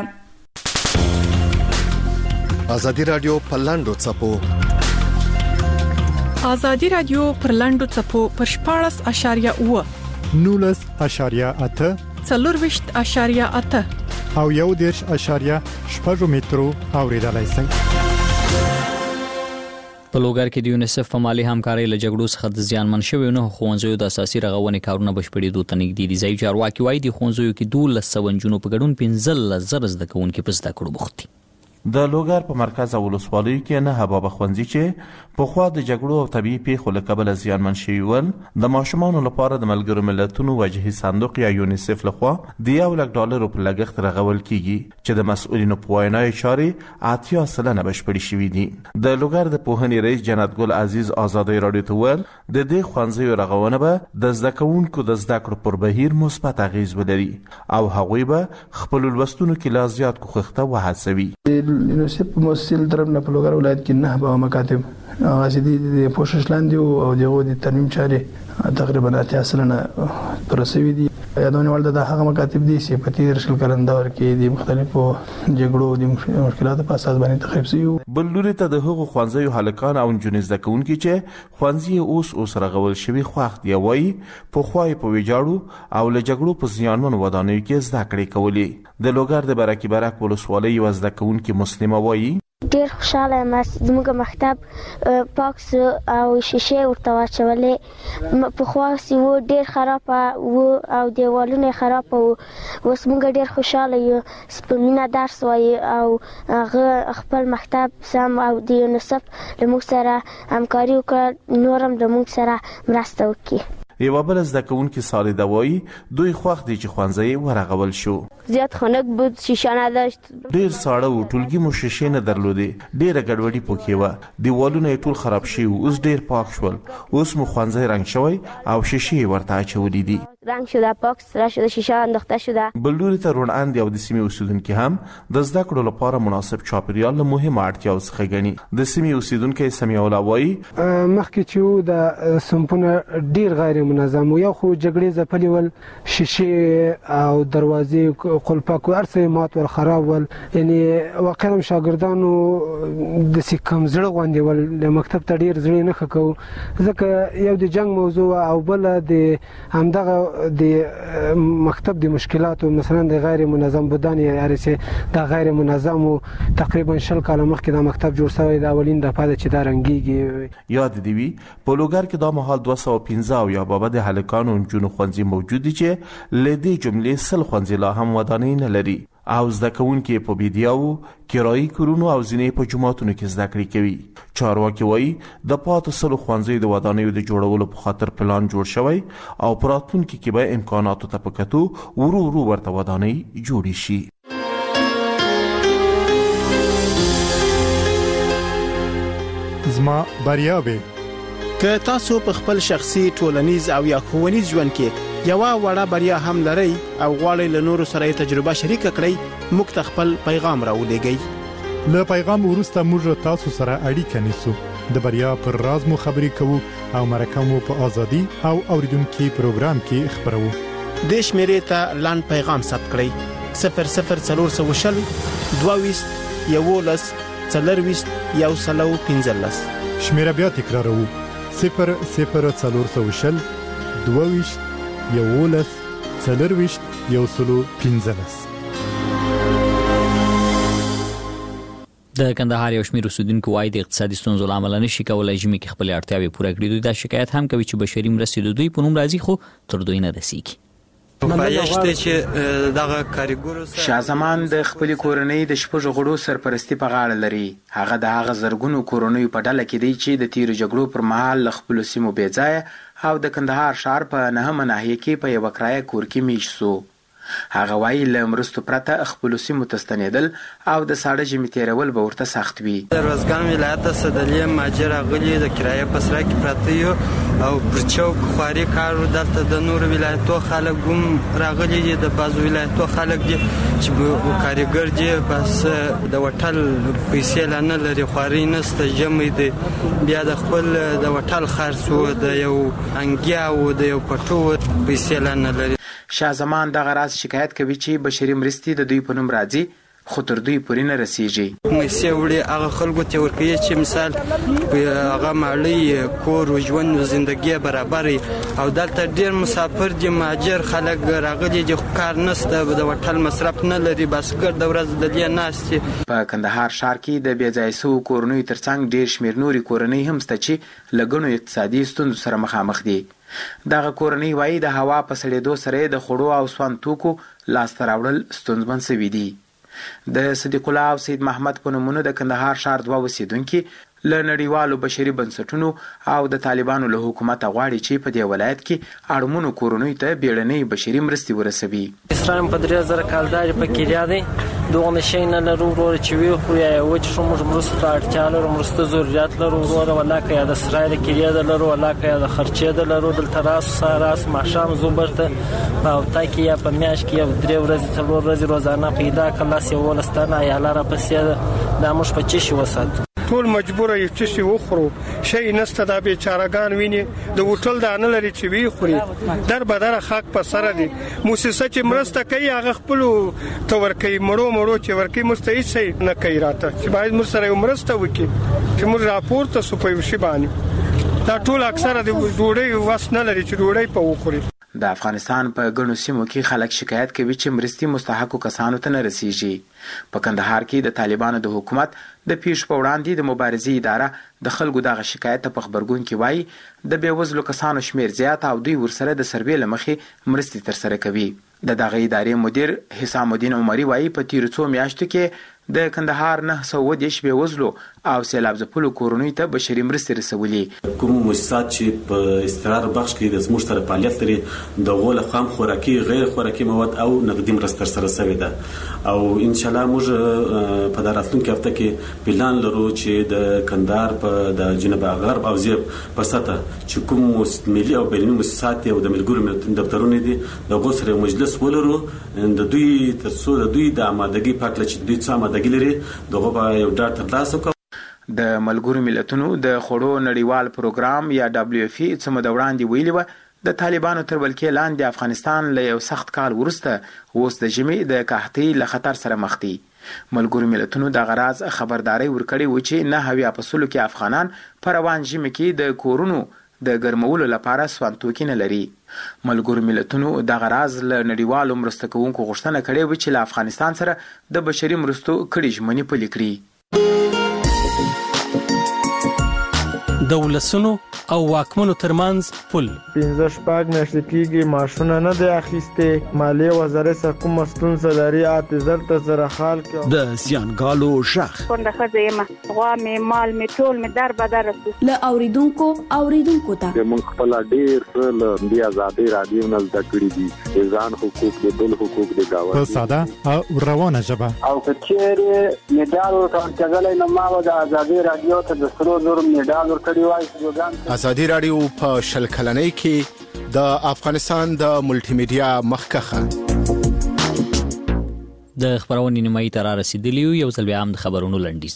آزادي رادیو پر لاندو څپو آزادي رادیو پر لاندو څپو پر 14.8 19.8 4.8 او 1.8 مترو اوریدلای شئ. په لوګر کې د یونیسف په مالی همکارۍ له جګړو څخه د زیانمن شویو نه ښوونځیو د اساسي رغونې کارونه بشپړېدو ته نږدې دي. ځایي چارواکي وایي د ښوونځیو کې 12 نجونو په ګډون 15,000 زده کوونکي په زده کړو بوخت دي. د لوګر په مرکز او ولسوالیو کې نه حباب خوندزي چې په خوا د جګړو او طبيعي پیښو له کبله زیانمن شوي ول د ماشومانو لپاره د ملګرو ملتونو وجهي صندوق یا یونیسف لخوا د $1,00,000 په لګښت رغول کیږي چې د مسؤلینو په وینا چارې 80% بشپړې شوې دي. د لوګر د پوهنې رئیس جنت ګل عزیز آزادي رادیو ته ویل د دې ښوونځیو رغونه به د زده کوونکو د زده کړو پر بهیر مثبت اغیز ولري او هغوی به خپل لوستونکو کې لا زیات کوښښ وهڅوي. یونیسف په مؤسسې طرف نه په لوګر ولایت کې 9 مکاتب غازی د پوشش لاندې او دغه د ترمیم چارې تقریبا 80% پرسوي دي. یادونه ولدا د هغه مکاتب دي چې په تیر شل کلندر کې د مختلفو جګړو د مشکلاتو په اساس باندې تخریب شوی. بل لوري ته د هغو ښوونځیو هلکان او نجونې زده کوونکي چې ښوونځي اوس رغول شوي خوښ دي وایي په خوای په ویجاړو او له جګړو په زیانمن ودانیو کې زده کړې کولې. د لوګر د برکي برک ولسوالۍ یو زده کوونکي مسلمه وایي ډېر خوشاله یم زموږ مکتب پاک او شیشې ورته واچولې. پخوا و ډېر خراب و او دیوالونه خراب و، اوس موږ ډېر خوشاله یو په مینه درس وایي او هغه خپل مکتب سم او د یونیسف له موږ سره همکاري وکړه، نور هم د موږ سره مرسته وکړي. یو بل زده کوونکي صالح وایي دوی خوښ دي چې ښوونځی ورغول شو. زیات خنک بود، شیشه نداشت، ډېر ساړه و، ټولګي مو شیشې نه درلودې، ډېره ګډوډي پکې وه، دیوالونه یې ټول خراب شوي، اوس ډېر پاک شول. اوس مو ښوونځی رنګ شوی او شیشې یې ورته اچولې دي. رنگ شده، پاک سره شده، شیشه انداخته شده. بل لوري ته روڼاندې او د سیمې اوسیدونکي هم د زده کړو لپاره مناسب چاپیریال له مهمو اړتیاو څخه ګڼي. د سیمې اوسیدونکی سمیع الله وایي مخکې چې د صنفونه ډېر غیر منظم و، یا خو جګړې ځپلې ول، شیشې او دروازې قلپاک هر څه مات ول، خراب ول، یعنی واقعا شاګردانو داسې کم زړه غوندې ول، د مکتب ته ډېر زړه نه ښه کوو ځکه یو د جنګ موضوع او بله د همدغه د مکتب د مشکلاتو مثلا د غیر منظم بودن یا چې د غیر منظم تقریبا 20 کال مخکې د مکتب جوړ شوی د اولین د پاده چې دا رنګيږي. یاد دی وی په لوګر کې د مهال 215 یا بابا د هلکانو جنو خوندزي موجود دي چې لدی جملې سل خوندزي لا هم ودانې نه لري او زده کوونکي په بيدیاو کرایي کورونو او ځینې په جماعتونو کې زده کړې کوي. چارواکي وایي د پاتو سلو خوندزي د ودانیو د جوړولو په خاطر پلان جوړ شوی او پراتونکو کې به امکاناتو ته پکتو ورو ورته ودانۍ جوړې شي. زما بریاوي که تاسو په خپل شخصي ټولنیز او یا ښوونیز ژوند کې یو وړه بریا هم لرئ او غواړئ له نورو سره تجربه شریک کړئ موږ ته خپل پیغام راولېږئ. له پیغام وروسته موږ تاسو سره اړیکه نیسو د بریا پر راز مو خبرې کوو او مرکه مو په ازادي او اوریدونکو پروګرام کې خبرو. د شمیرې ته لاند پیغام ثبت کړئ 00420 22 11 40 115. شمیره بیا تکراروو 00420 22 11 40 115. د کندهار یو شمېر اوسیدونکو وايي د اقتصادي ستونزو له امله نشي کولای ژمي کې خپل اړتیاوې پوره کړي. دوی دا شکایت هم کوي چې بشري مرستې د دوی په نوم راځي خو تر دوی نه رسیږي. شاه زمان د خپل کورنۍ د شپږ غړو سرپرستی په غاړه لري. هغه د هغه زرګونو کورنۍ په ډله کې دی چې د تیر جګړو پر مهال له خپل سیمو بیځایه او د کندهار ښار په نهمه ناحیه کې په یو کرایه کور کې میش سو. هغه وایي له مرستو پرته خپل سیمو ته ستنېدل او د ساړه ژمي تیرول به ورته سخت وي. د روزګان ولایت صدلې ماجر غلي د کرایه په سره کې پراته یو او پرچوک خواري کارو دلته د نور ولایتو خلک هم راغلي دي د بازو ولایتو خلک دي چې کاریګر دي بس د وټل پیسې لانه لري خواري نسته جمع دي بیا د خپل د وټل خرڅو د یو انګیا او د یو پټو پیسې لانه لري. شاه زمان د غراز شکایت کوي چې بشري مرستې د دوی په نوم راځي خو تر دوی پورې نه رسیږي. مېسې وړي هغه خلکو ته ورکوي چې مثال هغه مالی کور او ژوند او زندګي برابر او دلته ډېر مسافر دي ماجر خلک راغلي دي کار نسته د وټل مصرف نه لري بس ګرد ورځ د دې ناستي. په کندهار ښار کې د بېځایه سوو کورنیو ترڅنګ ډېر شمېر نورې کورنۍ هم شته چې له ګڼو اقتصادي ستونزو سره مخامخ دي. دغه کورنۍ وایي د هوا په سړېدو سره د خوړو او سون توکو لاسته راوړل ستونزمن شوي دي. د صدیق الله او سید محمد په نومونو د کندهار ښار دوه اوسیدونکي له نړیوالو بشري بنسټونو او د طالبانو له حکومت غواړي چې په دې ولایت کې اړمنو کورنیو ته بیړنۍ بشري مرستې ورسوي. اسلام په 3000 کال داري په کېریا دی دوه نشي نه لرو ورور چې وی خو یا و چې موږ مرسته ته اړتیا لرو مرسته ضرورت لرو ورور ولاکه یا د اسرائیل کېریا د لرو ولاکه یا د خرچې د لرو دلته راس ماښام زوبرته او تاکي یا په میاش کې یو 3 ورځې 4 ورځې روزانه پیدا کلاس یو ولستانه یا لاره پسې دا موږ په چی شي وساتو. ټول مجبور یو چې وخورو شي نسته د بیچارهګان ویني د هوټل د نه لري چې وی خوري در بدر حق په سره دي موسسه چې مرسته کوي هغه خپل تور کوي مړو چې ورکی مستعد شي نه کوي راته چې باید مر سره مرسته وکي چې مر راپورته سو په شی باندې دا ټول اکثره د ډوډۍ واس نه لري چې ډوډۍ په وخوري. د افغانستان په ګڼو سیمو کې خلک شکایت کوي چې مرستې مستحقو کسانو ته نه رسیږي. په کندهار کې د طالبانو د حکومت د پیښو په وړاندې د مبارزې اداره د خلکو دغه شکایت په خبرګون کې وایي د بېوزلو کسانو شمیر زیات او دوی ورسره د سروې له مخې مرستې ترسره کوي. د دغه ادارې مدیر حسام الدین عمري وایي په تیرو څو میاشتو کې د کندهار 910 بېوزلو او سیلاب ځپلو کورنیو ته بشري مرستې رسولي. کوم مؤسسات چې په استقرار بخش کې د زموږ سره فعالیت لري د غول خام خوراکي غیر خوراکي مواد او نقدي مرستې ترسره شوې ده او ان شاء الله موږ په راتلونکي هفته کې پلان لرو چې د کندهار په د جنوب غرب او زیب په سطح چې کوم ملي او بینالمللي مؤسسات او د ملګرو ملتونو دفترونه دي د غو سره مجلس ولرو د دوی ترڅو د دوی د آمادګۍ پاکله چې دوی څه آمادګي لري دغه به یو ډاټ ترلاسه کړو. د ملګرو ملتونو د خوړو نړیوال پروګرام یا WFP څه مده وړاندې ویلي و د طالبانو تر ولکې لاندې افغانستان له یو سخت کال وروسته اوس د ژمي د قحطۍ له خطر سره مخ دی. ملګرو ملتونو د غراز خبرداري ورکړې و چې 9% کې افغانان په روان ژمي کې د کورونو د ګرمولو لپاره سوانتوکي نه لري. ملګرو ملتونو دغه راز له نړیوالو مرسته کوونکو غوښتنه کړې وه چې له افغانستان سره د بشري مرستو کړي ژمنې پلي کړي. د ولسونو او واکمنو ترمنځ پل 15 میاشتې کېږي ماشونه نه دی اخیستې. مالیې وزارت څخه کومه ستونزه لري اعتذار ته سره حال کړي. د زیانګالو غږ کونډه ښځه یم، غوا مې مال مې ټول مې در بدر رسو له اوریدونکو ته موږ خپل ډېر څه له دې ازادي رادیو نه زده کړي دي، ځان حقوق د بل حقوق د گاوند په ساده او روانه ژبه. او کچېره میډال ورکړل نه ما د ازادي رادیو ته د 300 میډال ورکړی وای. ازادي رادیو په شل کلنۍ کې د افغانستان د ملټي میډیا مخکخه د خبرونې نیمایي ته را رسیدلی یو ځل بیا هم د خبرونو لنډیز.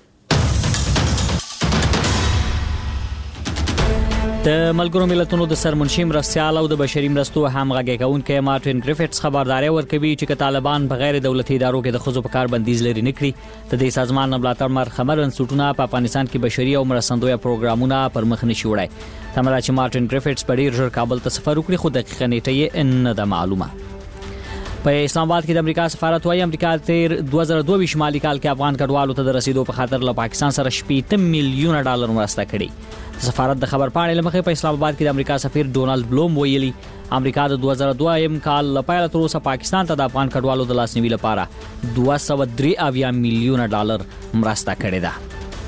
د ملګرو ملتونو د سرمنشي مرستیال او د بشري مرستو همغږي کوونکی مارټین ګریفټس خبرداري ورکوي چې طالبان په غیر دولتي ادارو کې د خزو په کار بندیز لري نه کړي. د دې سازمان ملاتړ مرخمر انسټیټونه په افغانستان کې بشري او مرستندوی پروګرامونه پر مخ نشي وړای. تمره چې مارټین ګریفټس په ډیر ژر کابل ته سفر وکړي خو دقیقه نیټه یې نه ده معلومه. په اسلام آباد کې د امریکا سفارت وايي امریکا تیر 2022 مالي کال کې افغان کډوالو ته د رسیدو په خاطر له پاکستان سره 80 میلیون ډالر مرسته کړې. سفارت د خبر پاڼې لمخې په اسلام آباد کې د امریکا سفیر ډونالد بلوم ویلي امریکا د 2002 کال لپاره تر اوسه پاکستان ته د افغان کډوالو د لاسنیوي لپاره 203 میلیون ډالر مرسته کړې ده.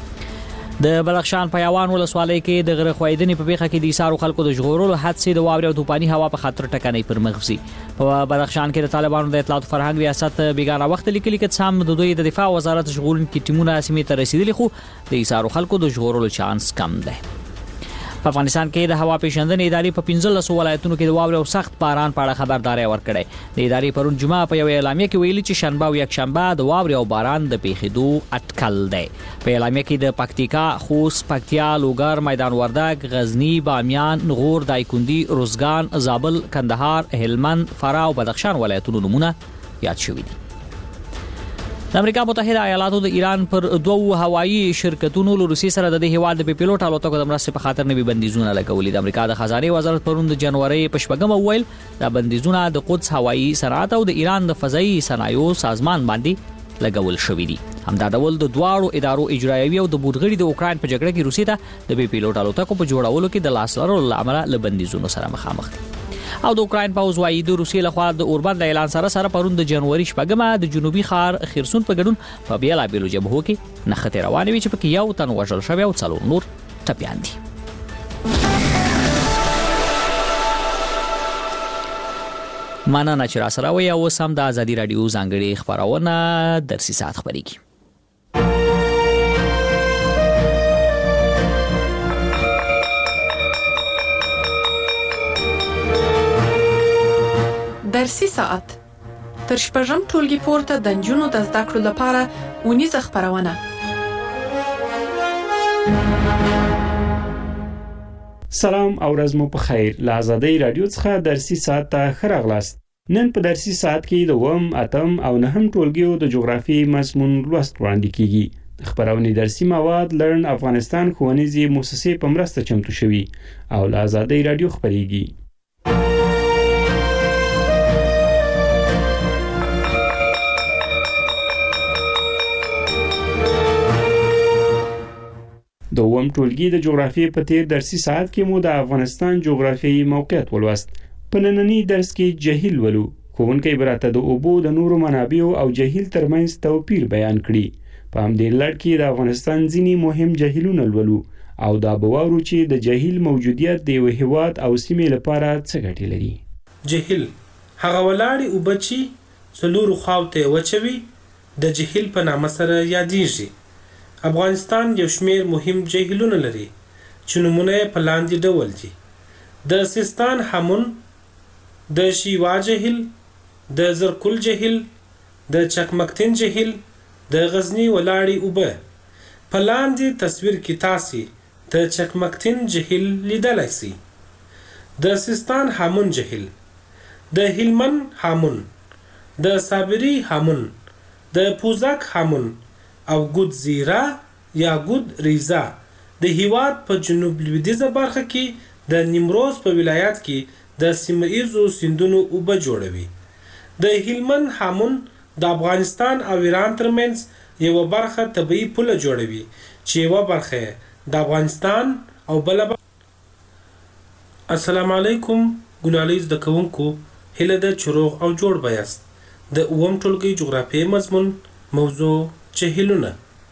د بلخشان په یوان ولسوالۍ کې د غره خویدنې په بیخه کې د ایثارو خلکو د ژغورلو حادثې د واورې او طوفاني هوا په خاطر ټکنۍ پر مخ وزي. په بلخشان کې د طالبانو د اطلاعات فرهنګ ریاست بیګانه وخت لیکلي چې سم د دوی د دفاع وزارت ژغورونکو ټیمونه سیمې ته رسیدلي خو د ایثارو خلکو د ژغورلو چانس کم دی. په افغانستان کې د هوا پیژندنې ادارې په 15 ولایتونو کې د واورې او سخت باران په اړه خبرداري ورکړې. د ادارې پرون جمعه په یو اعلامیه کې ویلي چې شنبه او یکشنبه د واورې او باران د پیښېدو اټکل دی. په اعلامیه کې د پکتیکا، خوست، پکتیا، لوګر، میدان وردګ، غزنی، بامیان، غور، دایکندي، روزګان، زابل، کندهار، هلمند، فراه او بدخشان ولایتونو نمونه یاد شوي دي. د امریکا متحده ایالاتو د ایران پر 2 هوایي شرکتونو له روسي سره د هیواد د پیلوټ الوتکو د مرستې په خاطر نوي بندیزونه لګولي. د امریکا د خزانه وزارت پرون د جنوري په 8 ویل دا بندیزونه د قدس هوایي صنعت او د ایران د فضایي صنایعو سازمان باندې لګول شوې دي. همدا ډول د دواړو ادارو اجرایوي او د بودغړي د اوکرين په جګړه کې روسي ته د پیلوټ الوتکو په جوړولو کې د لاس لرلو لامل له بندیزونو سره مخامخ دي. او د اوکرين پوز وايي د روسي لخوا د اوربند اعلان سره پرون د جنوري 8 د جنوبي خار خرسون په ګډون په بیلا بیلو جبهو کې نخته روانه وي چې په یو تن وژل شوی او څلور نور ټپيان دي. مننه چې را سره وي او سم د ازادي رادیو ځانګړي خبرونه درسي ساعت خبريږي. درسي ساعت تر شپږم ټولګي پورته د نجونو د زده کړو لپاره ونیزه خبرونه. سلام او ورځ مو په خیر. له ازادي رادیو څخه درسي ساعت ته ښه راغلاست. نن په درسي ساعت کې د 8 او 9 ټولګیو د جغرافي مضمون لوست وړاندې کیږي. د خبرونې درسي مواد لرن افغانستان ښوونیزي مؤسسې په مرسته چمتو شوي او له ازادي رادیو خبريږي. د وم ټولګي د جغرافیې په تیر درسي ساعت کې مو د افغانستان جغرافیایي موقعیت ولوست. په نننی درس کې جهیل ولو کوونکې براته د اوبو د نورو منابعو او جهیل ترمنځ توپیر بیان کړي. په همدې لړ کې د افغانستان ځینی مهم جهیلونه ولو او دا بوارو چې د جهیل موجودیت د یو هیواد او سیمې لپاره څه ګټه لري. جهیل هغه ولاړی او بچي څلورو خواته وچوي د جهیل په نامه سره یادېږي. افغانستان یو شمیر مهم جهیلونه لري چې نمونه په لاندې ډول دي: د سیستان همون، د شیوا جهیل، د زرکل جهیل، د چکمکتین جهیل، د غزنی ولاړی اوبه. په لاندې تصویر کې تاسو د چکمکتین جهیل لیدلای شئ. د سیستان همون جهیل، د هلمند همون، د صابری همون، د پوزک همون او ګود زیرا یا ګود ریزا د هیواد په جنوب لویدیځه برخه کې د نیمروز په ولایت کې د سیمه ایزو سیندونو اوبه جوړوي. د هلمند هامون د افغانستان او ایران ترمنځ یو برخه طبيعي پوله جوړوي چې یو برخه د افغانستان او بل. السلام علیکم ګلالي زده کوونکو، هیله ده چې روغ او جوړ بیاست. د اووم ټولګي جغرافیې مضمون موضوع جهیلونه.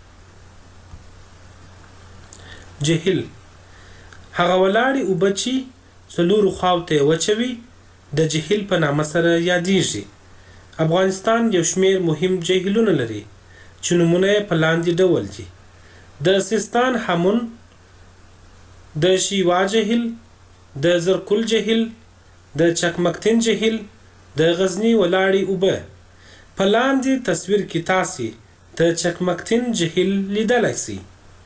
جهیل هغه ولاړې اوبه چې څلورو خواو ته وچوي د جهیل په نامه سره یادیږي. افغانستان یو شمیر مهم جهیلونه لري چې نومونه یې په لاندې ډول دي: د سیستان هامون، د شیوا جهیل، د زرکل جهیل، د چکمکتین جهیل، د غزنی ولاړې اوبه. په لاندې تصویر کې تاسې د چکمکتین جهیل لیدلی سئ.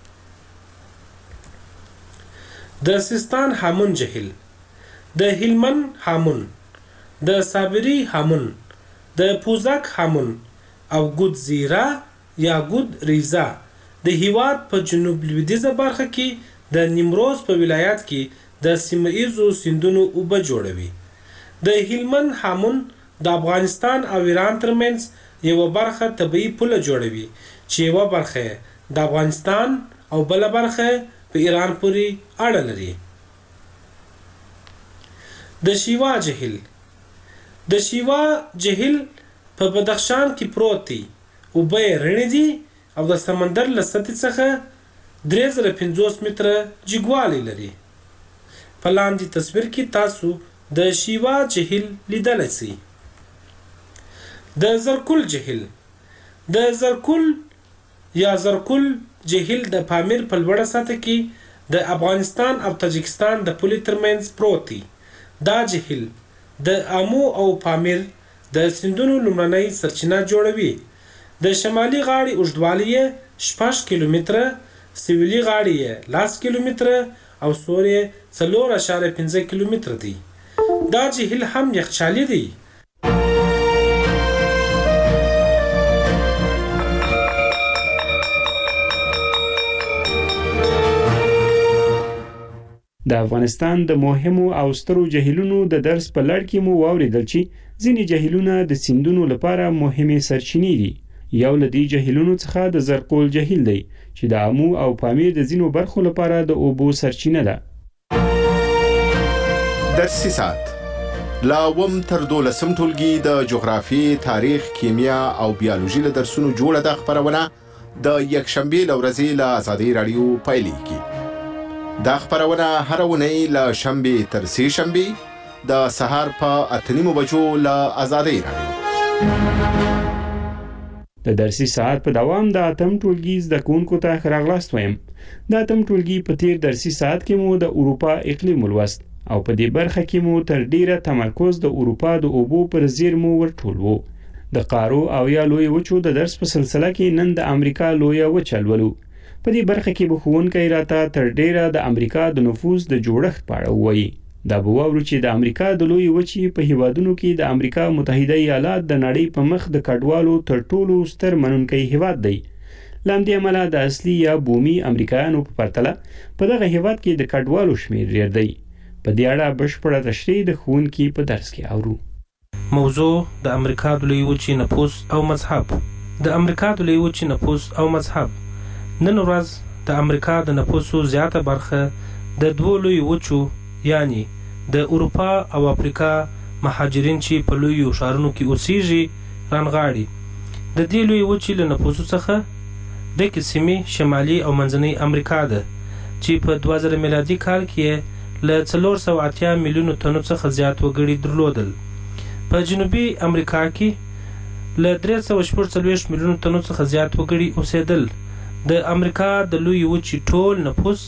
د سیستان هامون جهیل، د هلمند هامون، د صابري هامون، د پوزک هامون او ګود زیرا یا ګود ریزا د هیواد په جنوب لویدیځه برخه کې د نیمروز په ولایت کې د سیمه ایزو سیندونو اوبه جوړوي. د هلمند هامون د افغانستان او ایران ترمنځ یو برخه طبيعي پوله جوړوي چې یو برخه د افغانستان او بل برخه په ایران پورې اړه لري. د شیوا جهیل، د شیوا جهیل په بدخشان کې پروت دی. اوبه یې رڼې دي او د سمندر له سطحې څخه 3050 متره جګوالی لري. په لاندې تصویر کې تاسو د شیوا جهیل لیدلی سئ. د زرکل جهیل، د زرکل یا زرکل جهیل د پامیر په لوړه سطحه کې د افغانستان او تاجکستان د پولې ترمنځ پروت دی. دا جهیل د آمو او پامیر د سیندونو لومړنۍ سرچینه جوړوي. د شمالي غاړې اوږدوالی یې 6 کیلومتره، سویلي غاړې یې 10 کیلومتره او سور یې 4.5 کیلومتره دی. دا جهیل هم یخچالي دی. د افغانستان د مهمو او سترو جهیلونو د درس په لړ کې مو واوریدل چې ځینې جهیلونه د سیندونو لپاره مهمې سرچینې دي. یو له دې جهیلونو څخه د زرکول جهیل دی چې د آمو او پامیر د ځینو برخو لپاره د اوبو سرچینه ده. درسي ساعت لا اووم تر 12 ټولګي د جغرافیې، تاریخ، کیمیا او بیولوژي له درسونو جوړه ده. خبرونه د یکشنبې له ورځې له آزادۍ رادیو پیلېږي. دا خبرونه هر اونۍ له شنبې تر سې شنبې د سهار په 8:30 بجو له آزادۍ رادیو. د درسي ساعت په دوام د اتم ټولګي زده کوونکو ته ښه راغلاست وایم. د اتم ټولګي په تیر درسي ساعت کې مو د اروپا اقلیم ولوست او په دې برخه کې مو تر ډیره تمرکز د اروپا د اوبو پر زیرمو ورټول وو. د قارو او یا لوی وچو د درس په سلسله کې نن د امریکا لوی وچه لولو. په دې برخه کې به ښوونکی راته تر ډیره د امریکا د نفوذ د جوړښت په اړه ووایي. دا به واورو چې د امریکا د لوی وچې په هیوادونو کې د امریکا متحده ایالات د نړۍ په مخ د کډوالو تر ټولو ستر منونکی هیواد دی. له همدې امله د اصلي یا بومي امریکایانو په پرتله په دغه هیواد کې د کډوالو شمیر ډیر دی. په دې اړه بشپړه تشریح د ښوونکي په درس کې اورو. موضوع د امریکا د لوی وچې نفوذ او مذهب. د امریکا د لوی وچې نفوذ او مذهب. نن ورځ د امریکا د نفوسو زیاته برخه د دوه لوی وچو یعنی د اروپا او افریقا مهاجرین چې په لوی ښارونو کې اوسېږي رانغاړي. د دې لوی وچې له نفوسو څخه د سیمې شمالي او منځنۍ امریکا ده چې په 2000 میلادي کال کې له 480 میلیونو تنو څخه زیات وګړي درلودل. په جنوبي امریکا کې له 344 میلیونو تنو څخه زیات وګړي اوسېدل. د امریکا د لوی وچې ټول نفوس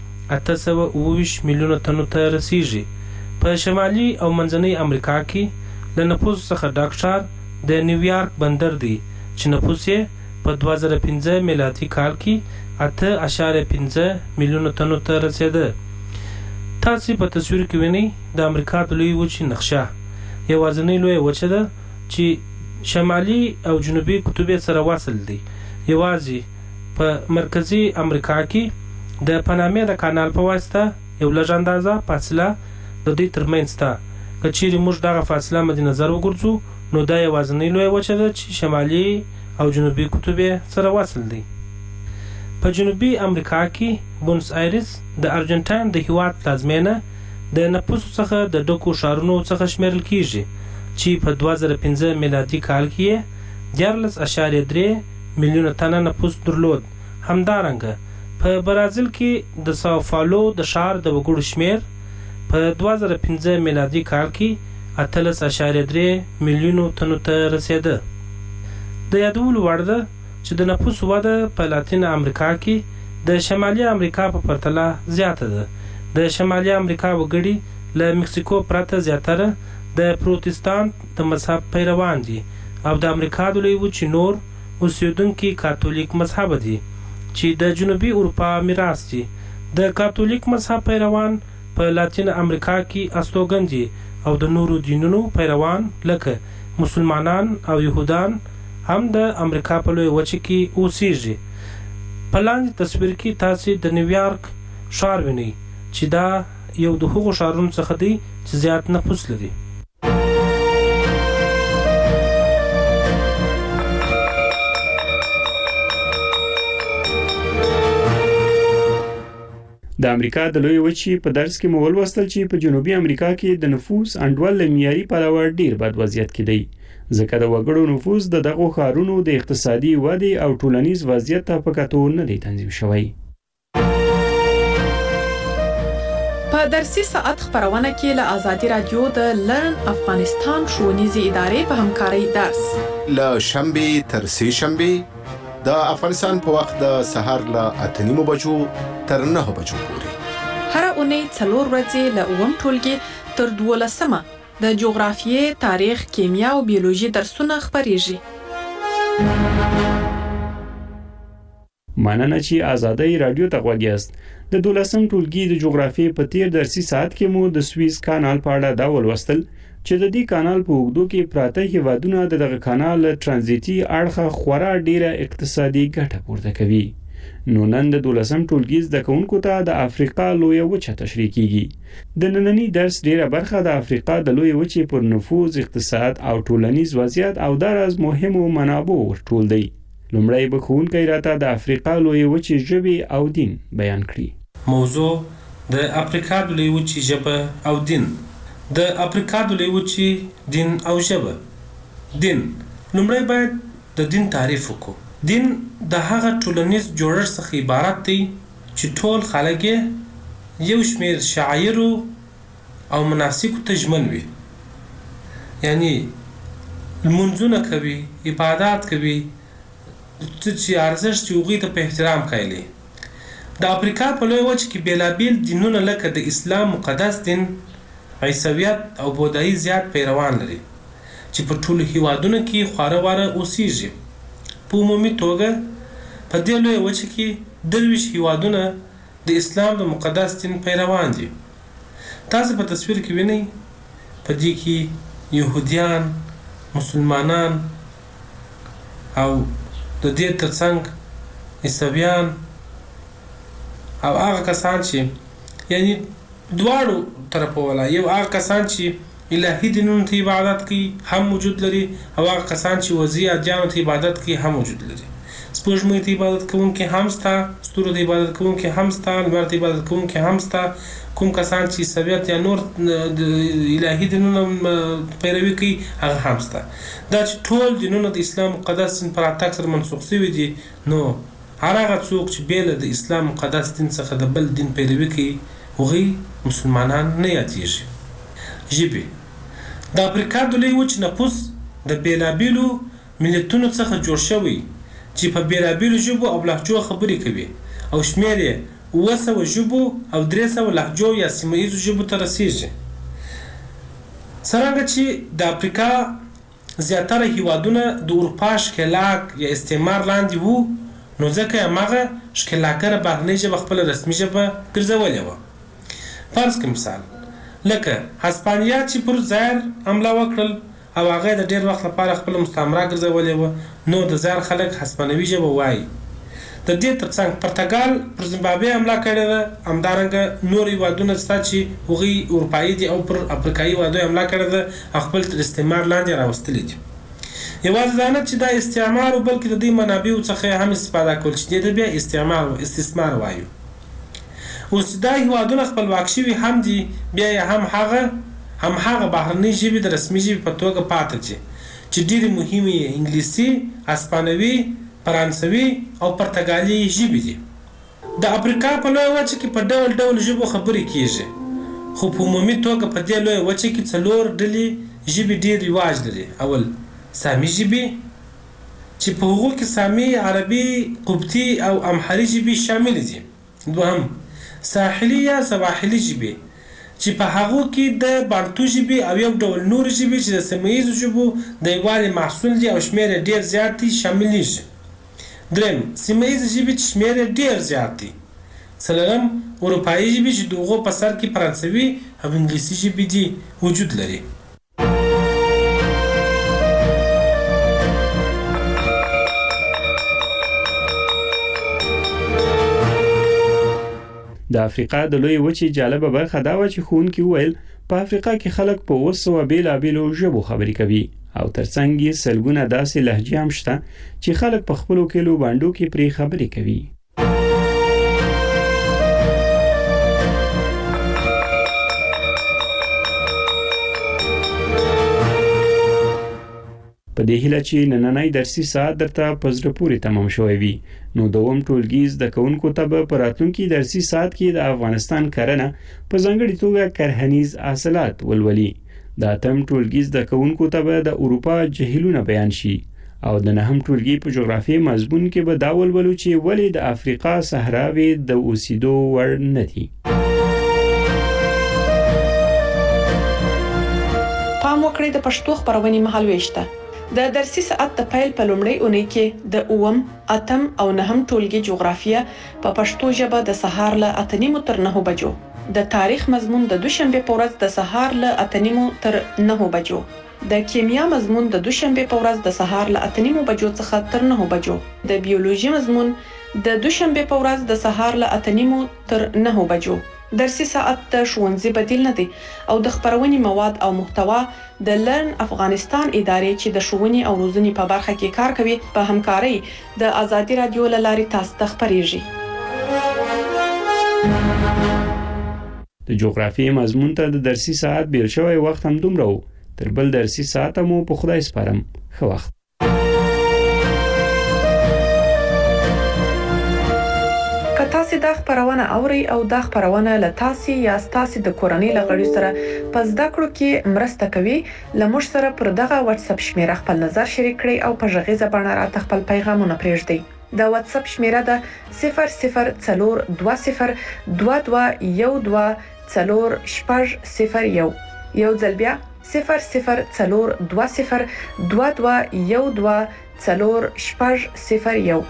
829 میلیونه تنو ته رسیږي. په شمالي او منځنۍ امریکا کې له نفوس څخه ډک ښار د نیویارک بندر دی چې نفوس یې په 2015 میلادي کال کې 8.5 میلیونه تنو ته رسیده. تاسو په تصویر کې وینئ د امریکا د لوی وچې نقشه. یوازینۍ لوی وچه ده چې شمالي او جنوبي قطب سره وصل دي. یوازې په مرکزی امریکا کې د پنامې د کانال په واسطه یو لږ اندازه فاصله د دوی ترمنځ شته. که چیرې موږ دغه فاصله مد نظر وګرځو نو دا یوازینۍ لویه وچه ده چې شمالي او جنوبي قطب سره وصل دی. په جنوبي امریکا کې بونس آیرس د ارجنټاین د هیواد پلازمینه د نفوسو څخه د ډکو ښارونو څخه شمیرل کیږي چې په 2015 میلادي کال کې 14.3 میلیونه تنه نفوس درلود. همدارنګه په برازیل کې د ساو پاولو د ښار د وګړو شمیر په 2015 میلادي کال کې 18.3 میلیونو تنو ته رسیده. د یادولو وړ ده چې د نفوسو وده په لاتین امریکا کې د شمالي امریکا په پرتله زیاته ده. د شمالي امریکا وګړي له مکسیکو پرته زیاتره د پروتستانت د مذهب پیروان دي او د امریکا د لوی وچې نور اوسیدونکي کاتولیک مذهب دي چې د جنوبي اروپا میراث دي. د کاتولیک مذهب پیروان په لاتین امریکا کې استوګن دي او د نورو دینونو پیروان لکه مسلمانان او یهودان هم د امریکا په لوی وچه کې اوسیږي. په لاندې تصویر کې تاسو د نیویارک ښار وینئ چې دا یو د هغو ښارونو څخه دی چې زیات نفوس لري. د امریکا د لوی وچې په درس کې مو ولوستل چې په جنوبي امریکا کې د نفوس انډول له معیاري پلوه ډیر بد وضعیت کې دی ځکه د وګړو نفوس د دغو ښارونو د اقتصادي ودې او ټولنیز وضعیت ته په کتو نه دی تنظیم شوی. په درسي ساعت خبرونه کې له آزادي رادیو د لرن افغانستان ښوونیزې ادارې په همکارۍ درس له شنبې تر سه شنبې د افغانستان په وخت د سهار له 8:30 بجو تر 9 بجو پورې هر اونۍ 4 ورځې له اووم ټولګي تر 12مه د جغرافیې، تاریخ، کیمیا او بیولوژي درسونه خبرېږي. مننه چې آزادۍ رادیو ته غوږ یاست. د 12م ټولګي د جغرافیې په تیر درسي ساعت کې مو د سویس کانال په اړه دا ولوستل چې د دې کانال په اوږدو کې پراته هیوادونه دغه کانال ترانزیتي اړخه خورا ډیره اقتصادي ګټه پورته کوي. نو نن د 12م ټولګي زده کوونکو ته د افریقا لوی وچه تشریح کیږي. د نننی درس ډیره برخه د افریقا د لوی وچې پر نفوذ، اقتصاد او ټولنیز وضعیت او دراز مهمو منابعو ورټول دی. لومړی به ښوونکی راته د افریقا لوی وچې ژبې او دین بیان کړي. موضوع د افریقا د لوی وچې ژبه او دین. د افریقا د لوی وچې دین او ژبه. دین لومړی باید د دین تعریف وکړو. دین د هغه ټولنیز جوړښت څخه عبارت دی چې ټول خلک یو شمیر شعایرو او مناسکو ته ژمن وي. یعنی لمونځونه کوي، عبادات کوي، چې ارزښت یې هغوی ته په احترام قایلي. د افریقا په لویه وچه کې بېلابېل دینونه لکه د اسلام مقدس دین، عیسویت او بودایي زیات پیروان لري چې په ټولو هیوادونو کې خواره واره اوسیږي. په عمومي توګه په دې لویه وچه کې 23 هیوادونه د اسلام د مقدس دین پیروان دي. تاسو په تصویر کې وینئ په دې کې یهودیان، مسلمانان او د دې ترڅنګ عیسویان او هغه کسان چې یعنی دواړو طرفو ولا یو هغه کسان چې الهي دینونو ته عبادت کوي هم موجود لري او هغه کسان چې وضعي ادیانو ته عبادت کوي هم موجود لري. سپوږمۍ ته عبادت کوونکي هم شته، ستورو ته عبادت کوونکي هم شته، لمر ته عبادت کوونکي هم شته. کوم کسان چې عیسویت یا نور د الهي دینونو پیروي کوي هغه هم شته. دا چې ټول دینونه د اسلام مقدس دین پر اتاک سره منسوخ شوي دي، نو هر هغه څوک چې بېله د اسلام مقدس دین څخه د بل دین پیروي کوي هغوی مسلمانان نه یادېږي. ژبې د افریقا د لوی وچې نفوس د بېلابېلو ملتونو څخه جوړ شوی چې په بېلابېلو ژبو او لهجو خبرې کوي او شمېر یې 700 ژبو او 300 لهجو یا سیمه ییزو ژبو ته رسیږي. څرنګه چې د افریقا زیاتره هیوادونه د اروپا ښکېلاک یا استعمار لاندې وو، نو ځکه یې هماغه ښکېلاکره بهرنۍ ژبه خپله رسمي ژبه ګرځولې وه. فرض کړه مثال لکه هسپانیا چې پر زایر حمله وکړل او هغه د ډیر وخت لپاره خپل مستعمره ګرځولې وه، نو د زایر خلک هسپانوي ژبه وایي. د دې ترڅنګ پرتګال پر زیمبابوې حمله کړې ده، همدارنګه نور هیوادونه شته چې هغوی اروپایي دي او پر افریقایي هیوادونو حمله کړې ده، خپل تر استعمار لاندې راوستلي دي. یوازې دا نه چې دا استعمار او بلکې د دې منابعو څخه هم استفاده کول چې دې ته بیا استثمار وایو. اوس دا هیوادونه خپلواک شوي هم دي، بیا یې هم هغه بهرنۍ ژبې د رسمي ژبې په توګه پاتې دي چې ډېرې مهمې یې انګلیسي، اسپانوي، فرانسوي او پرتګالي ژبې دي. د افریقا په لویه وچه کې په ډول ډول ژبو خبرې کیږي، خو په عمومي توګه په دې لویه وچه کې 4 ډلې ژبې ډېر رواج لري. اول سامي ژبې چې په هغو کې سامي، عربي، قبطي او امحري ژبې شامل دي. دوهم ساحلي یا سواحلي ژبې چې په هغو کې د بانتو ژبې او یو ډول نور ژبې چې د سیمه ییزو ژبو د یووالي محصول دي او شمېر یې ډېر زیات دي شاملیږي. دریم سیمه ییزې ژبې چې شمېر یې ډېر زیات دي. څلورم اروپایي ژبې چې د هغو په سر کې فرانسوي او انګلیسي ژبې دي وجود لري. د افریقا د لوی وچې جالبه برخه دا و چې ښوونکي وویل په افریقا کې خلک په 200 بیلابیلو ژبو خبرې کوي او ترڅنګ یې سلګونه داسې لهجې هم شته چې خلک په خپلو کلیو بانډو کې پرې خبرې کوي. په دې هیله چې نننۍ درسي ساعت درته په زړه پورې تمام شوی وي، نو دوم ټولګي زده کوونکو ته به په راتلونکي درسي ساعت کې د افغانستان کرنه په ځانګړې توګه کرهنیز حاصلات ولولي. د اتم ټولګي زده کوونکو ته به د اروپا جهیلونه بیان شي او د نهم ټولګي په جغرافیې مضمون کې به دا ولولو چې ولې د افریقا صحراوې د اوسېدو وړ نه دي. پام وکړئ د پښتو خبرونې مهالويش ته. د درسي ساعت د پیل په لومړۍ اونۍ کې د 9م، 8م او 9م ټولګي جغرافیه په پښتو ژبه د سهار له 8:30 تر 9 بجو، د تاریخ مضمون د دوشنبه په ورځ د سهار له 8:30 تر 9 بجو، د کیمیا مضمون د دوشنبه په ورځ د سهار له 8:30 بجو څخه تر 9 بجو، د بیولوژي مضمون د دوشنبه په ورځ د سهار له 8:30 تر 9 بجو. درسي ساعت د ښوونځي بدیل نه دی او د خبرونې مواد او محتوا د لرن افغانستان ادارې چې د ښوونې او روزنې په برخه کې کار کوي په همکارۍ د آزادي رادیو له لارې تاسو ته خبرېږي. د جغرافیې مضمون ته د درسي ساعت بیل شوی وخت هم دومره و. تر بل درسي ساعت مو په خدای سپارم. ښه وخت. که تاسو دا خبرونه اوري او دا خبرونه له تاسو یا تاسو د کورنۍ لغړی سره په زده کړو کې مرسته کوي، لمر سره پر دغه واتس اپ شمیره خپل نظر شریک کړئ او په ژغیزه باندې راته خپل پیغامونه پرېږدئ. د واتس اپ شمیره ده 004212144001. یو ځل بیا 004212144001.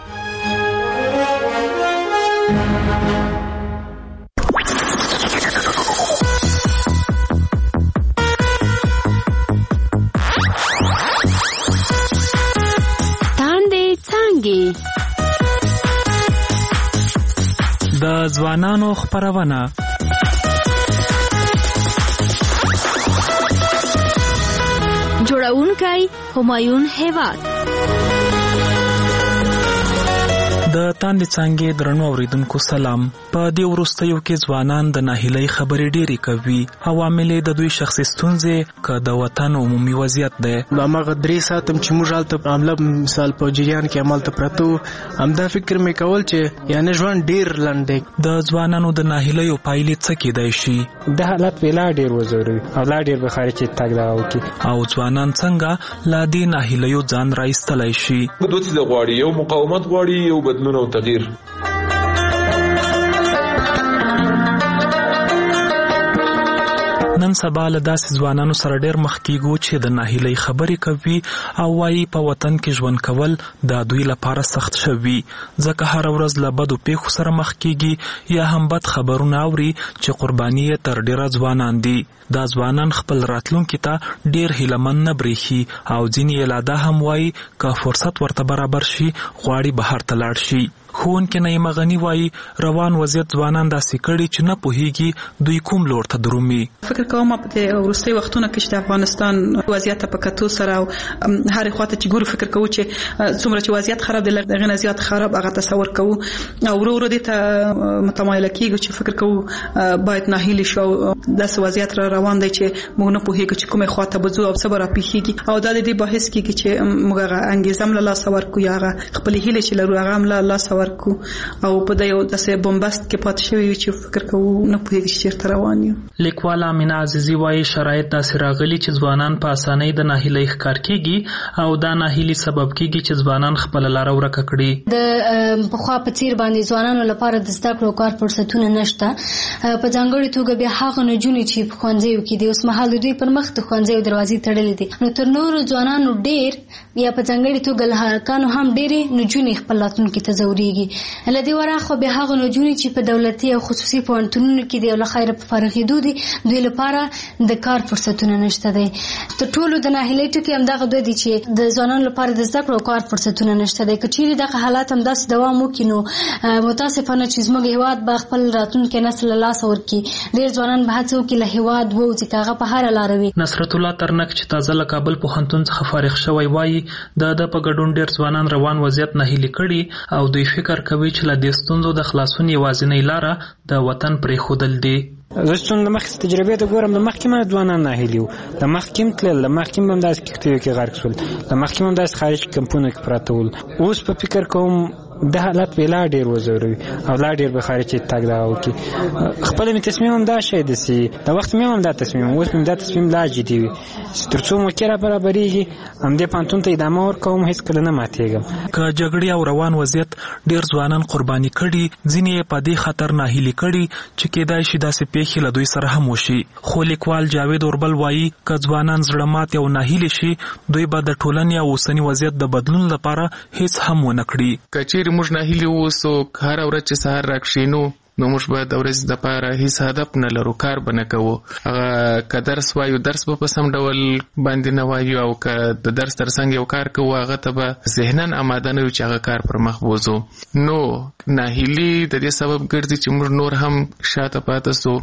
د ځوانانو خبرونه جوړونکي همایون هیواد د تاندې څنګه درنو اوریدونکو سلام. په دې وروستیو کې ځوانان د ناهیلۍ خبرې ډېری کوي. عوامل د دوی شخصي ستونزې که د وطن عمومي وضعیت دی. هغه 3 ساعت چې موږ حالت عمله مثال په جریان کې عمل ته پرتو همدا فکر مې کول چې یعنی ژوند ډېر لنډ دی. د ځوانانو د ناهیلۍ پایلې څه کېدای شي؟ د حالت ویلا ډېر وزوري او لا ډېر به خارج تګ دا وکي او ځوانان څنګه لا دې ناهیلۍ ځان راایستلای شي؟ دوی څه غواړي؟ یو مقاومت غواړي، یو بدلون او تغییر. نن سبا له داسې ځوانانو سره ډېر مخ کېږو چې د ناهیلۍ خبرې کوي او وایي په وطن کې ژوند کول د دوی لپاره سخت شوي، ځکه هره ورځ له بدو پیښو سره مخ کېږي یا هم بد خبرونه اوري چې قرباني یې تر ډېره ځوانان دي. دا ځوانان خپل راتلونکي ته ډېر هیلهمند نه برېښي او ځینې یې لا دا هم وایي که فرصت ورته برابر شي غواړي بهر ته لاړ شي. ښوونکی نعیم غني وایي روان وضعیت ځوانان داسې کړي چې نه پوهیږي دوی کوم لور ته درومي. فکر کوم په وروستي وختونو کې چې د افغانستان وضعیت په کتو سره او هر خواته چې ګورو فکر کوو چې څومره چې وضعیت خراب دی لږ نه زیات خراب هغه تصور کوو او ورو ورو دې ته متمایل کیږو چې فکر کوو باید ناهیلي شو داسې وضعیت را روان دی چې موږ نه پوهیږو چې کومه خواته بځو او صبر راپیږي او دا دې بحث کیږي چې موږ هغه انګیزه هم له لاس ورکو یا هغه خپل هیله چې لرو هغه هم له لاس ورکو او په دې یو داسې بمبست کې پات شوی چې فکر کوو نه پوهیږي چې چیرته روان یو. لیکوال امینه عزیزی وایي شرایط داسې راغلي چې ځوانان په اسانۍ د ناهیلۍ ښکار کیږي او دا ناهیلي سبب کیږي چې ځوانان خپل لار ورکه کړي. د پخوا په څیر باندې ځوانانو لپاره د زده کړو کار فرصتونه نشته په ځانګړي توګه بیا هغه نجونې چې په ښوونځیو کې دي اوس مهال دوی پر مخ د ښوونځیو دروازې تړلې دي نو تر نورو ځوانانو ډېر یا په ځانګړي توګه له هلکانو هم ډېرې نجونې خپل راتلونکي ته ځورېږي له دې وراخوا بیا هغه نجونې چې په دولتي او خصوصي پوهنتونونو کې دي او له خیره په فارغېدو دي دوی لپاره د کار فرصتونه نشته دی. تر ټولو د ناهیلۍ ټکي همدغه دوی دي چې د ځوانانو لپاره د زده کړو کار فرصتونه نشته دی. که چیرې دغه حالات هم داسې دوام وکړي نو متاسفانه چې زموږ هیواد به خپل راتلونکی نسل له لاسه ورکړي. ډېر ځوانان به هڅه وکړي له هیواد ووځي که هغه په هره لاره وي. نصرت الله ترنک چې تازه له کابل پوهنتون څخه فارغ شوی وایي د په ګډون ډېر ځوانان روان وضعیت ناهیلي کړي او دوی فکر کوي چې له دې ستونزو د خلاصون یوازینۍ لاره د وطن پرېښودل دي. زه چې د مخکې تجربې ته ګورم د مخکې ما ځوانان ناهیلي وو د مخکې هم تلل د مخکې هم داسې کښتیو کې غرق شول د مخکې هم داسې خارج کمپونو کې پراته ول. اوس په فکر کوم د حالت به لا ډېر وزوروي او لا ډېر به خارج تګ دغه وکړي. خپل مې تصمیم هم دا شی دسي د وخت مې هم دا تصمیم اوس مې دا تصمیم لا جدي وي تر څو موقع را برابرېږي همدې پوهنتون ته ادامه ورکوم هېڅکله نه ماتېږم. که جګړې او روان وضعیت ډېر ځوانان قرباني کړي ځینې یې په دې خطر ناهیلي کړي چې کېدای شي داسې پیښې له دوی سره هم وشي. خو لیکوال جاوید اوربل وایي که ځوانان زړه ماتې او ناهیلي شي دوی به د ټولنې او اوسني وضعیت د بدلون لپاره هېڅ هم ونه کړي. موږ ناهیلي اوسو هر ورځ چې سهار راکښینو نو موږ به د ورځې دپاره هیڅ هدف نه لرو کار به نه کوو. هغه که درس وایو درس به په سم ډول باندې نه وایو او که د درس تر څنګ یو کار کوو هغه ته به ذهناً اماده نه یو چې هغه کار پر مخ بوځو. نو ناهیلي د دې سبب ګرځي چې موږ نور هم شاته پاته سو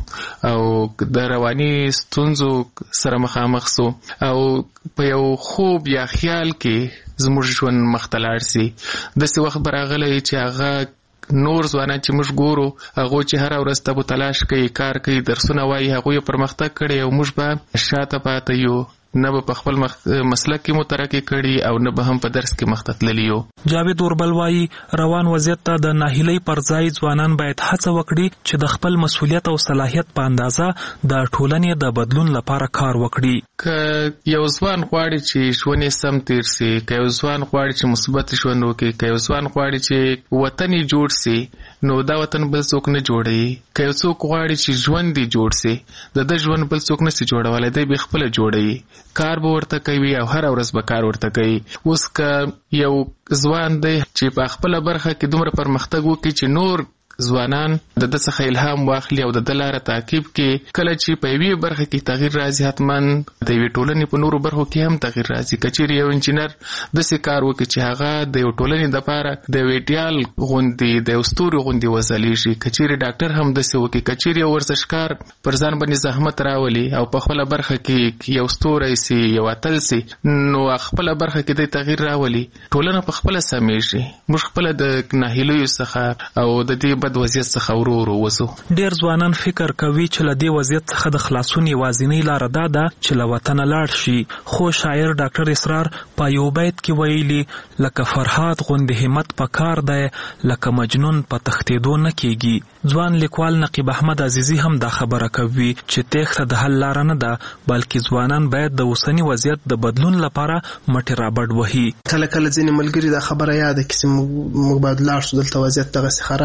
او د رواني ستونزو سره مخامخ سو او په یو خوب یا خیال کې زموږ ژوند مخ ته لاړ سي. داسې وخت به راغلی چې هغه نور ځوانان چې موږ ګورو هغوی چې هره ورځ تبو تلاش کوي کار کوي درسونه وایي هغوی یې پرمختګ کړی او موږ به شاته پاته یو نه به په خپل مسلک کې مترقي کړي او نه به هم په درس کې مخته تللي یو. جاوید اوربل وایي روان وضعیت ته د ناهیلۍ پر ځای ځوانان باید هڅه وکړي چې د خپل مسؤلیت او صلاحیت په اندازه د ټولنې د بدلون لپاره کار وکړي. که یو ځوان غواړي چې ژوند یې سم تیر سي که یو ځوان غواړي چې مثبت ژوند وکړي که یو ځوان غواړي چې وطن یې جوړ سي نو دا وطن بل څوک نه جوړوي. که یو څوک غواړي چې ژوند یې جوړ سي د ده ژوند بل څوک نسي جوړولی دی به خپله جوړوي. کار به ورته کوي او هر ورځ به کار ورته کوي. اوس که یو ځوان دی چې په خپله برخه کې دومره پرمختګ وکړي چې نور ځوانان د ده څخه الهام واخلي او د ده لاره تعقیب کړي کله چې په یوې برخه کې تغییر راځي حتما د یوې ټولنې په نورو برخو کې هم تغییر راځي. که چیرې یو انجینر داسې کار وکړي چې هغه د یو ټولنې دپاره د یو ایډیال غوندې د یو ستوري غوندې وځلیږي. که چیرې ډاکټر هم داسې وکړي که چیرې یو ورزشکار پر ځان باندې زحمت راولي او په خپله برخه کې یو ستوری سي یو اتل سي نو خپله برخه کې د تغییر راولي ټولنه په خپله سمیږي. موږ خپله د ناهیلیو څخه او د دې بد وضعیت څخه ورو ورو وځو. ډېر ځوانان فکر کوي چې له دې وضعیت څخه د خلاصون یوازینۍ لاره دا ده چې له وطنه لاړ شي. خو شاعر ډاکټر اسرار په یو بیت کې ویلي لکه فرهاد غوندې همت په کار دی لکه مجنون په تښتېدو نه کېږي. ځوان لیکوال نقیب احمد عزیزي هم دا خبره کوي چې تېښته د حل لاره نه ده بلکې ځوانان باید د اوسني وضعیت د بدلون لپاره مټې رابډ وهي. کله کله ځینې ملګري دا خبره یاده کړي چې موږ باید لاړ شو دلته وضعیت دغسې خراب. زه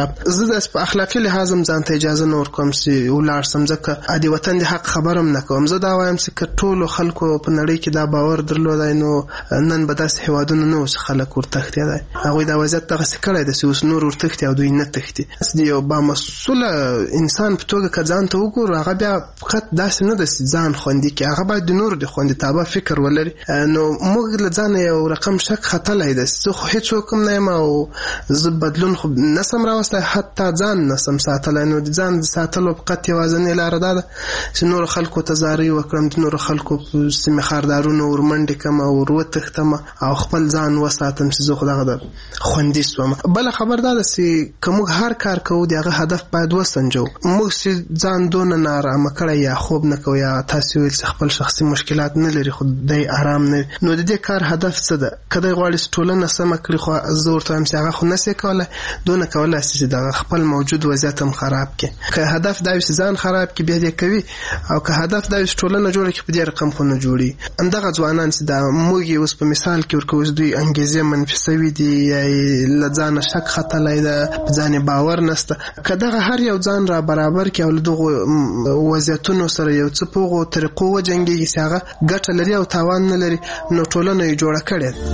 داس په اخلاقی لحاظ هم ځان ته اجازه نه ورکوم چې ولاړ سم ځکه د وطن د حق خبرم نه کوم. زه دا وایم چې ټولو خلکو په نړۍ کې دا باور درلودای نو نن به داسې هیوادونه نه اوس خلک ورتښتي دی. هغوی دا وضعیت دغسې کړی دی چې اوس نور ورتښتي او دوی نه تښتي. د یو بامسؤله انسان په توګه که ځان ته وګورو هغه بیا فقط داسې نه ده چې ځان خوندي کړي، هغه باید د نورو د خوندیتابه فکر ولري. نو موږ له ځانه یو رقم شک ختلی دی. زه خو هېڅوک هم نه یم او زه بدلون خو نسم راوستی، حتی ځان نسم ساتلی. نو د ځان د ساتلو فقط یوازینۍ لاره دا ده چې نورو خلکو ته زارۍ وکړم، د نورو خلکو په سیمې خاردارونو ورمنډې کړم او ور وتښتم او خپل ځان وساتم چې زه خو دغه د خوندي سوم. بله خبر دا ده چې که موږ هر کار کوو د هغه هدف باید وسنجو. موږ چې ځان دونه نارامه کړی یا خوب نه کوو یا تاسې ویل چې خپل شخصي مشکلات نه لري خو دی آرام نه وي، نو د دې کار هدف څه ده؟ که دی غواړي چې ټولنه سمه کړي خو زه ورته وایم چې هغه خو نسي کولی، دونه کولی شي چې دغه خپل موجود وضعیت هم خراب کړي. که هدف دا وي چې ځان خراب کړي بیا دې کوي، او که هدف دا وي چې ټولنه جوړه کړي په دې رقم خو نه جوړي. همدغه ځوانان چې دا موږ یې اوس په مثال کې ورکوو چې دوی انګیزې منفي سوي دي یا یې له ځانه شک ختلی ده، په ځان یې باور نسته. که دغه هر یو ځان را برابر کړي او له دغو وضعیتونو سره یو څه په هغو طریقو وجنګېږي چې هغه ګټه لري او تاوان نه لري، نو ټولنه یې جوړه کړې ده.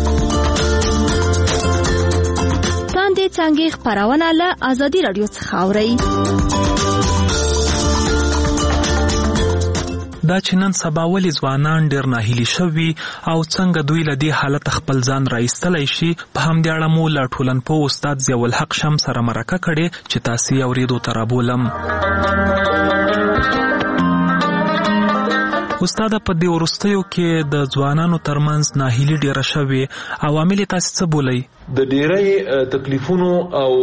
لاندې څنګه خبرونه له ازادي رادیو څخه اورئ. دا چې نن سبا ولې ځوانان ډېر ناهیلي شوي او څنګه دوی له دې حالت خپل ځان راایستلی شي، په همدې اړه مو له ټولنپوه استاد ضیاءالحق شمس سره مرکه کړې چې تاسې یې اورېدو ته رابولم. استاده، په دې وروستیو کې د ځوانانو ترمنځ ناهیلي ډېره شوې، عوامل یې تاسې څه بولئ؟ د ډېری تکلیفونو او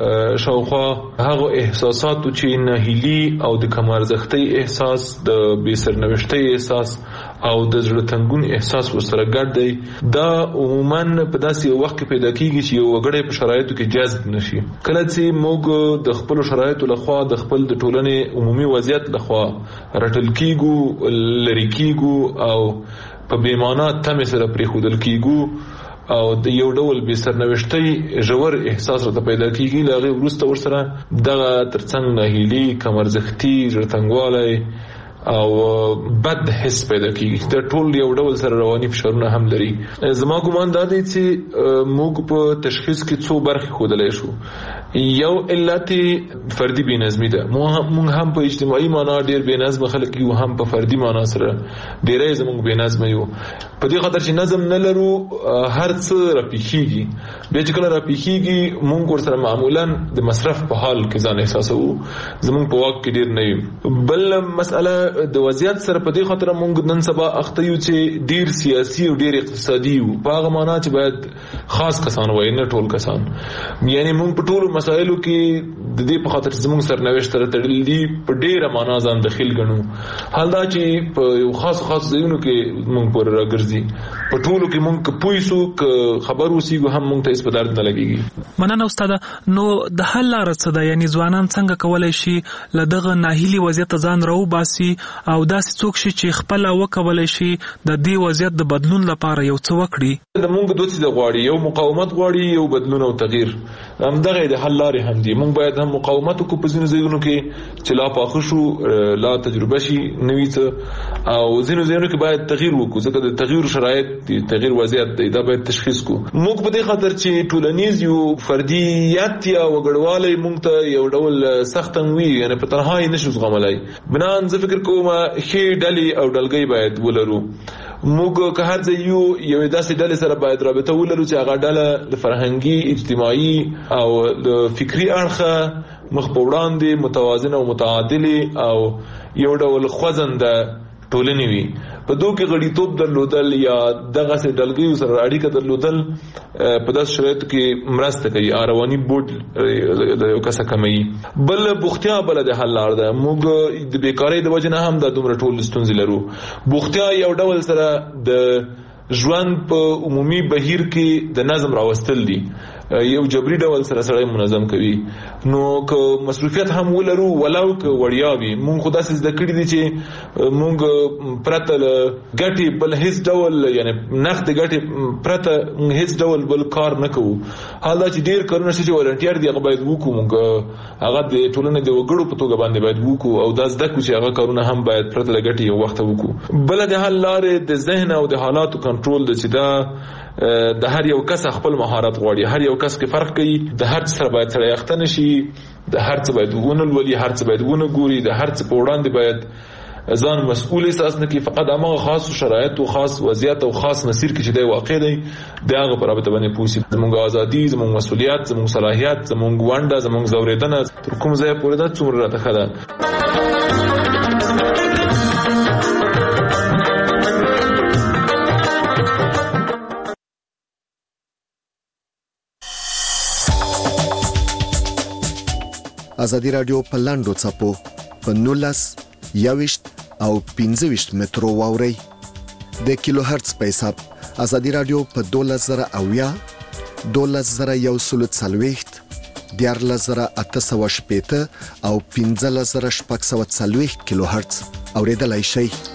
شاوخوا هغو احساساتو چې ناهیلي او د کم ارزښتۍ احساس، د بې سرنوشتۍ احساس او د زړه تنګون احساس ورسره ګډ دی، دا عموما په داسې یو وخت کې پیدا کېږي چې یو وګړی په شرایطو کې جذب نشي. کله چې موږ د خپلو شرایطو لخوا د خپل د ټولنې عمومي وضعیت لخوا رټل کېږو، لرې کېږو او په بې معنا تمې سره پرېښودل کېږو او د یو ډول بې سرنوشتۍ ژور احساس راته پیدا کېږي، له هغې وروسته ورسره دغه ترڅنګ ناهیلي، کم ارزښتي، زړه تنګوالی او بد حس پیدا کیږي. دا ټول یو ډول سره رواني فشارونه هم لري. زما ګومان دا دی چې موږ په تشخیص کې څو برخې ښودلی شو. یو علت فردي بېنظمي ده. موږ هم په اجتماعي معنا ډېر بېنظمه خلک یو، هم په فردي معنا سره ډېری زموږ بېنظمه یو. په دې خاطر چې نظم نه لرو هر څه راپېښېږي. بیا چې کله راپېښېږي موږ ورسره معمولا د مصرف په حال کې ځان احساسوو، زموږ په واک کې ډېر نه یو. بل مسئله د وضعیت سره په دې خاطر موږ نن سبا اخته یو چې ډېر سیاسي او ډېر اقتصادي یو، په هغه معنا چې باید خاص کسان وایي، نه ټول کسان. یعنی موږ په ټولو مسایلو کې د دې په خاطر چې زموږ سرنوشت سره تړلي دي په ډېره معنا ځان دخیل ګڼو. حال دا چې په یو خاص ځایونو کې موږ پورې راګرځي، په ټولو کې موږ که پوه سو که خبر اوسېږو هم موږ ته هېڅ په درد نه لګېږي. مننه استاده. نو د حل لاره څه ده؟ یعنې ځوانان څنګه کولی شي له دغه ناهیلي وضعیته ځان راوباسي او داسې څوک شي چې خپله وکولی شي د دې وضعیت د بدلون لپاره یو څه وکړي؟ د موږ دوه څیزه غواړي، یو مقاومت غواړي، یو بدلون او تغییر. همدغه د حل لارې هم دي. موږ باید هم مقاومت وکړو په ځینو ځایونو کې چې لا پاخه شو، لا تجربه شي نوي څه، او ځینو ځایونو کې باید تغییر وکړو ځکه د تغییر شرایط دي، تغییر وضعیت دی، دا باید تشخیص کړو. موږ په دې خاطر چې ټولنیز یو فردیت یا وګړوالی موږ ته یو ډول سخت وي، یعنې په تنهایي نشو زغملی. بنان زه فکر کوم ښې ډلې او ډلګۍ باید ولرو. موږ که هر ځای یو داسې ډلې سره باید رابطه ولرو چې هغه ډله د فرهنګي، اجتماعي او د فکري اړخه مخ په وړاندې متوازنه او متعادلې او یو ډول خوځنده ټولنې وي. په دوی کې غړیتوب درلودل یا دغسې ډلګیو سره اړیکه درلودل په داسې شرایطو کې مرسته کوي، رواني بوج د یو کسه کموي. بل بوختیا بله د حل لار ده. موږ د بیکارۍ د وجې نه هم دا دومره ټول ستونزې لرو. بوختیا یو ډول سره د ژوند په عمومي بهیر کې د نظم راوستل دي یو جبري ډول سره سره منظم کوي نو که مصروفیت هم ولرو ولو که وړیا وي مونږ خو داسې زده کړي دي چې مونږ پرته ګټې بل هیڅ ډول یعنی نقد ګټې پرته هیڅ ډول بل کار نه کوو حال دا چې ډیر کارونه چې ولنټیر دي هغه باید وکړو مونږ هغه د ټولنې د وګړو په توګه باندې باید وکړو او دا زده کړو چې هغه کارونه هم باید پرته ګټې یو وخت وکړو بل د حل لارې د ذهن او د حالاتو کنټرول د چې دا د هر یو کس خپل مهارت غواړي هر یو کس کې فرق کوي د هر څه سره باید سره یختن شي د هر څه باید ونل ولي هر څه باید ونه ګوري د هر څه په وړاندې باید ځان مسؤل احساس نه کوي فقط هغه خاص شرایط او خاص وضعیت او خاص مسیر کې چې دی واقع دی د هغه پر رابطه باندې پوسی زموږ ازادي زموږ مسؤلیت زموږ صلاحیت زموږ ونده زموږ زوریدنه تر کوم ځای پورې دا څومره راته خده ازادي رادیو په لاندو چپو په 19 یاوشت او 15 مترو واوري د کیلو هرتز په حساب ازادي رادیو په 12000 12140 14880 او 15640 کیلو هرتز اوریدلای شئ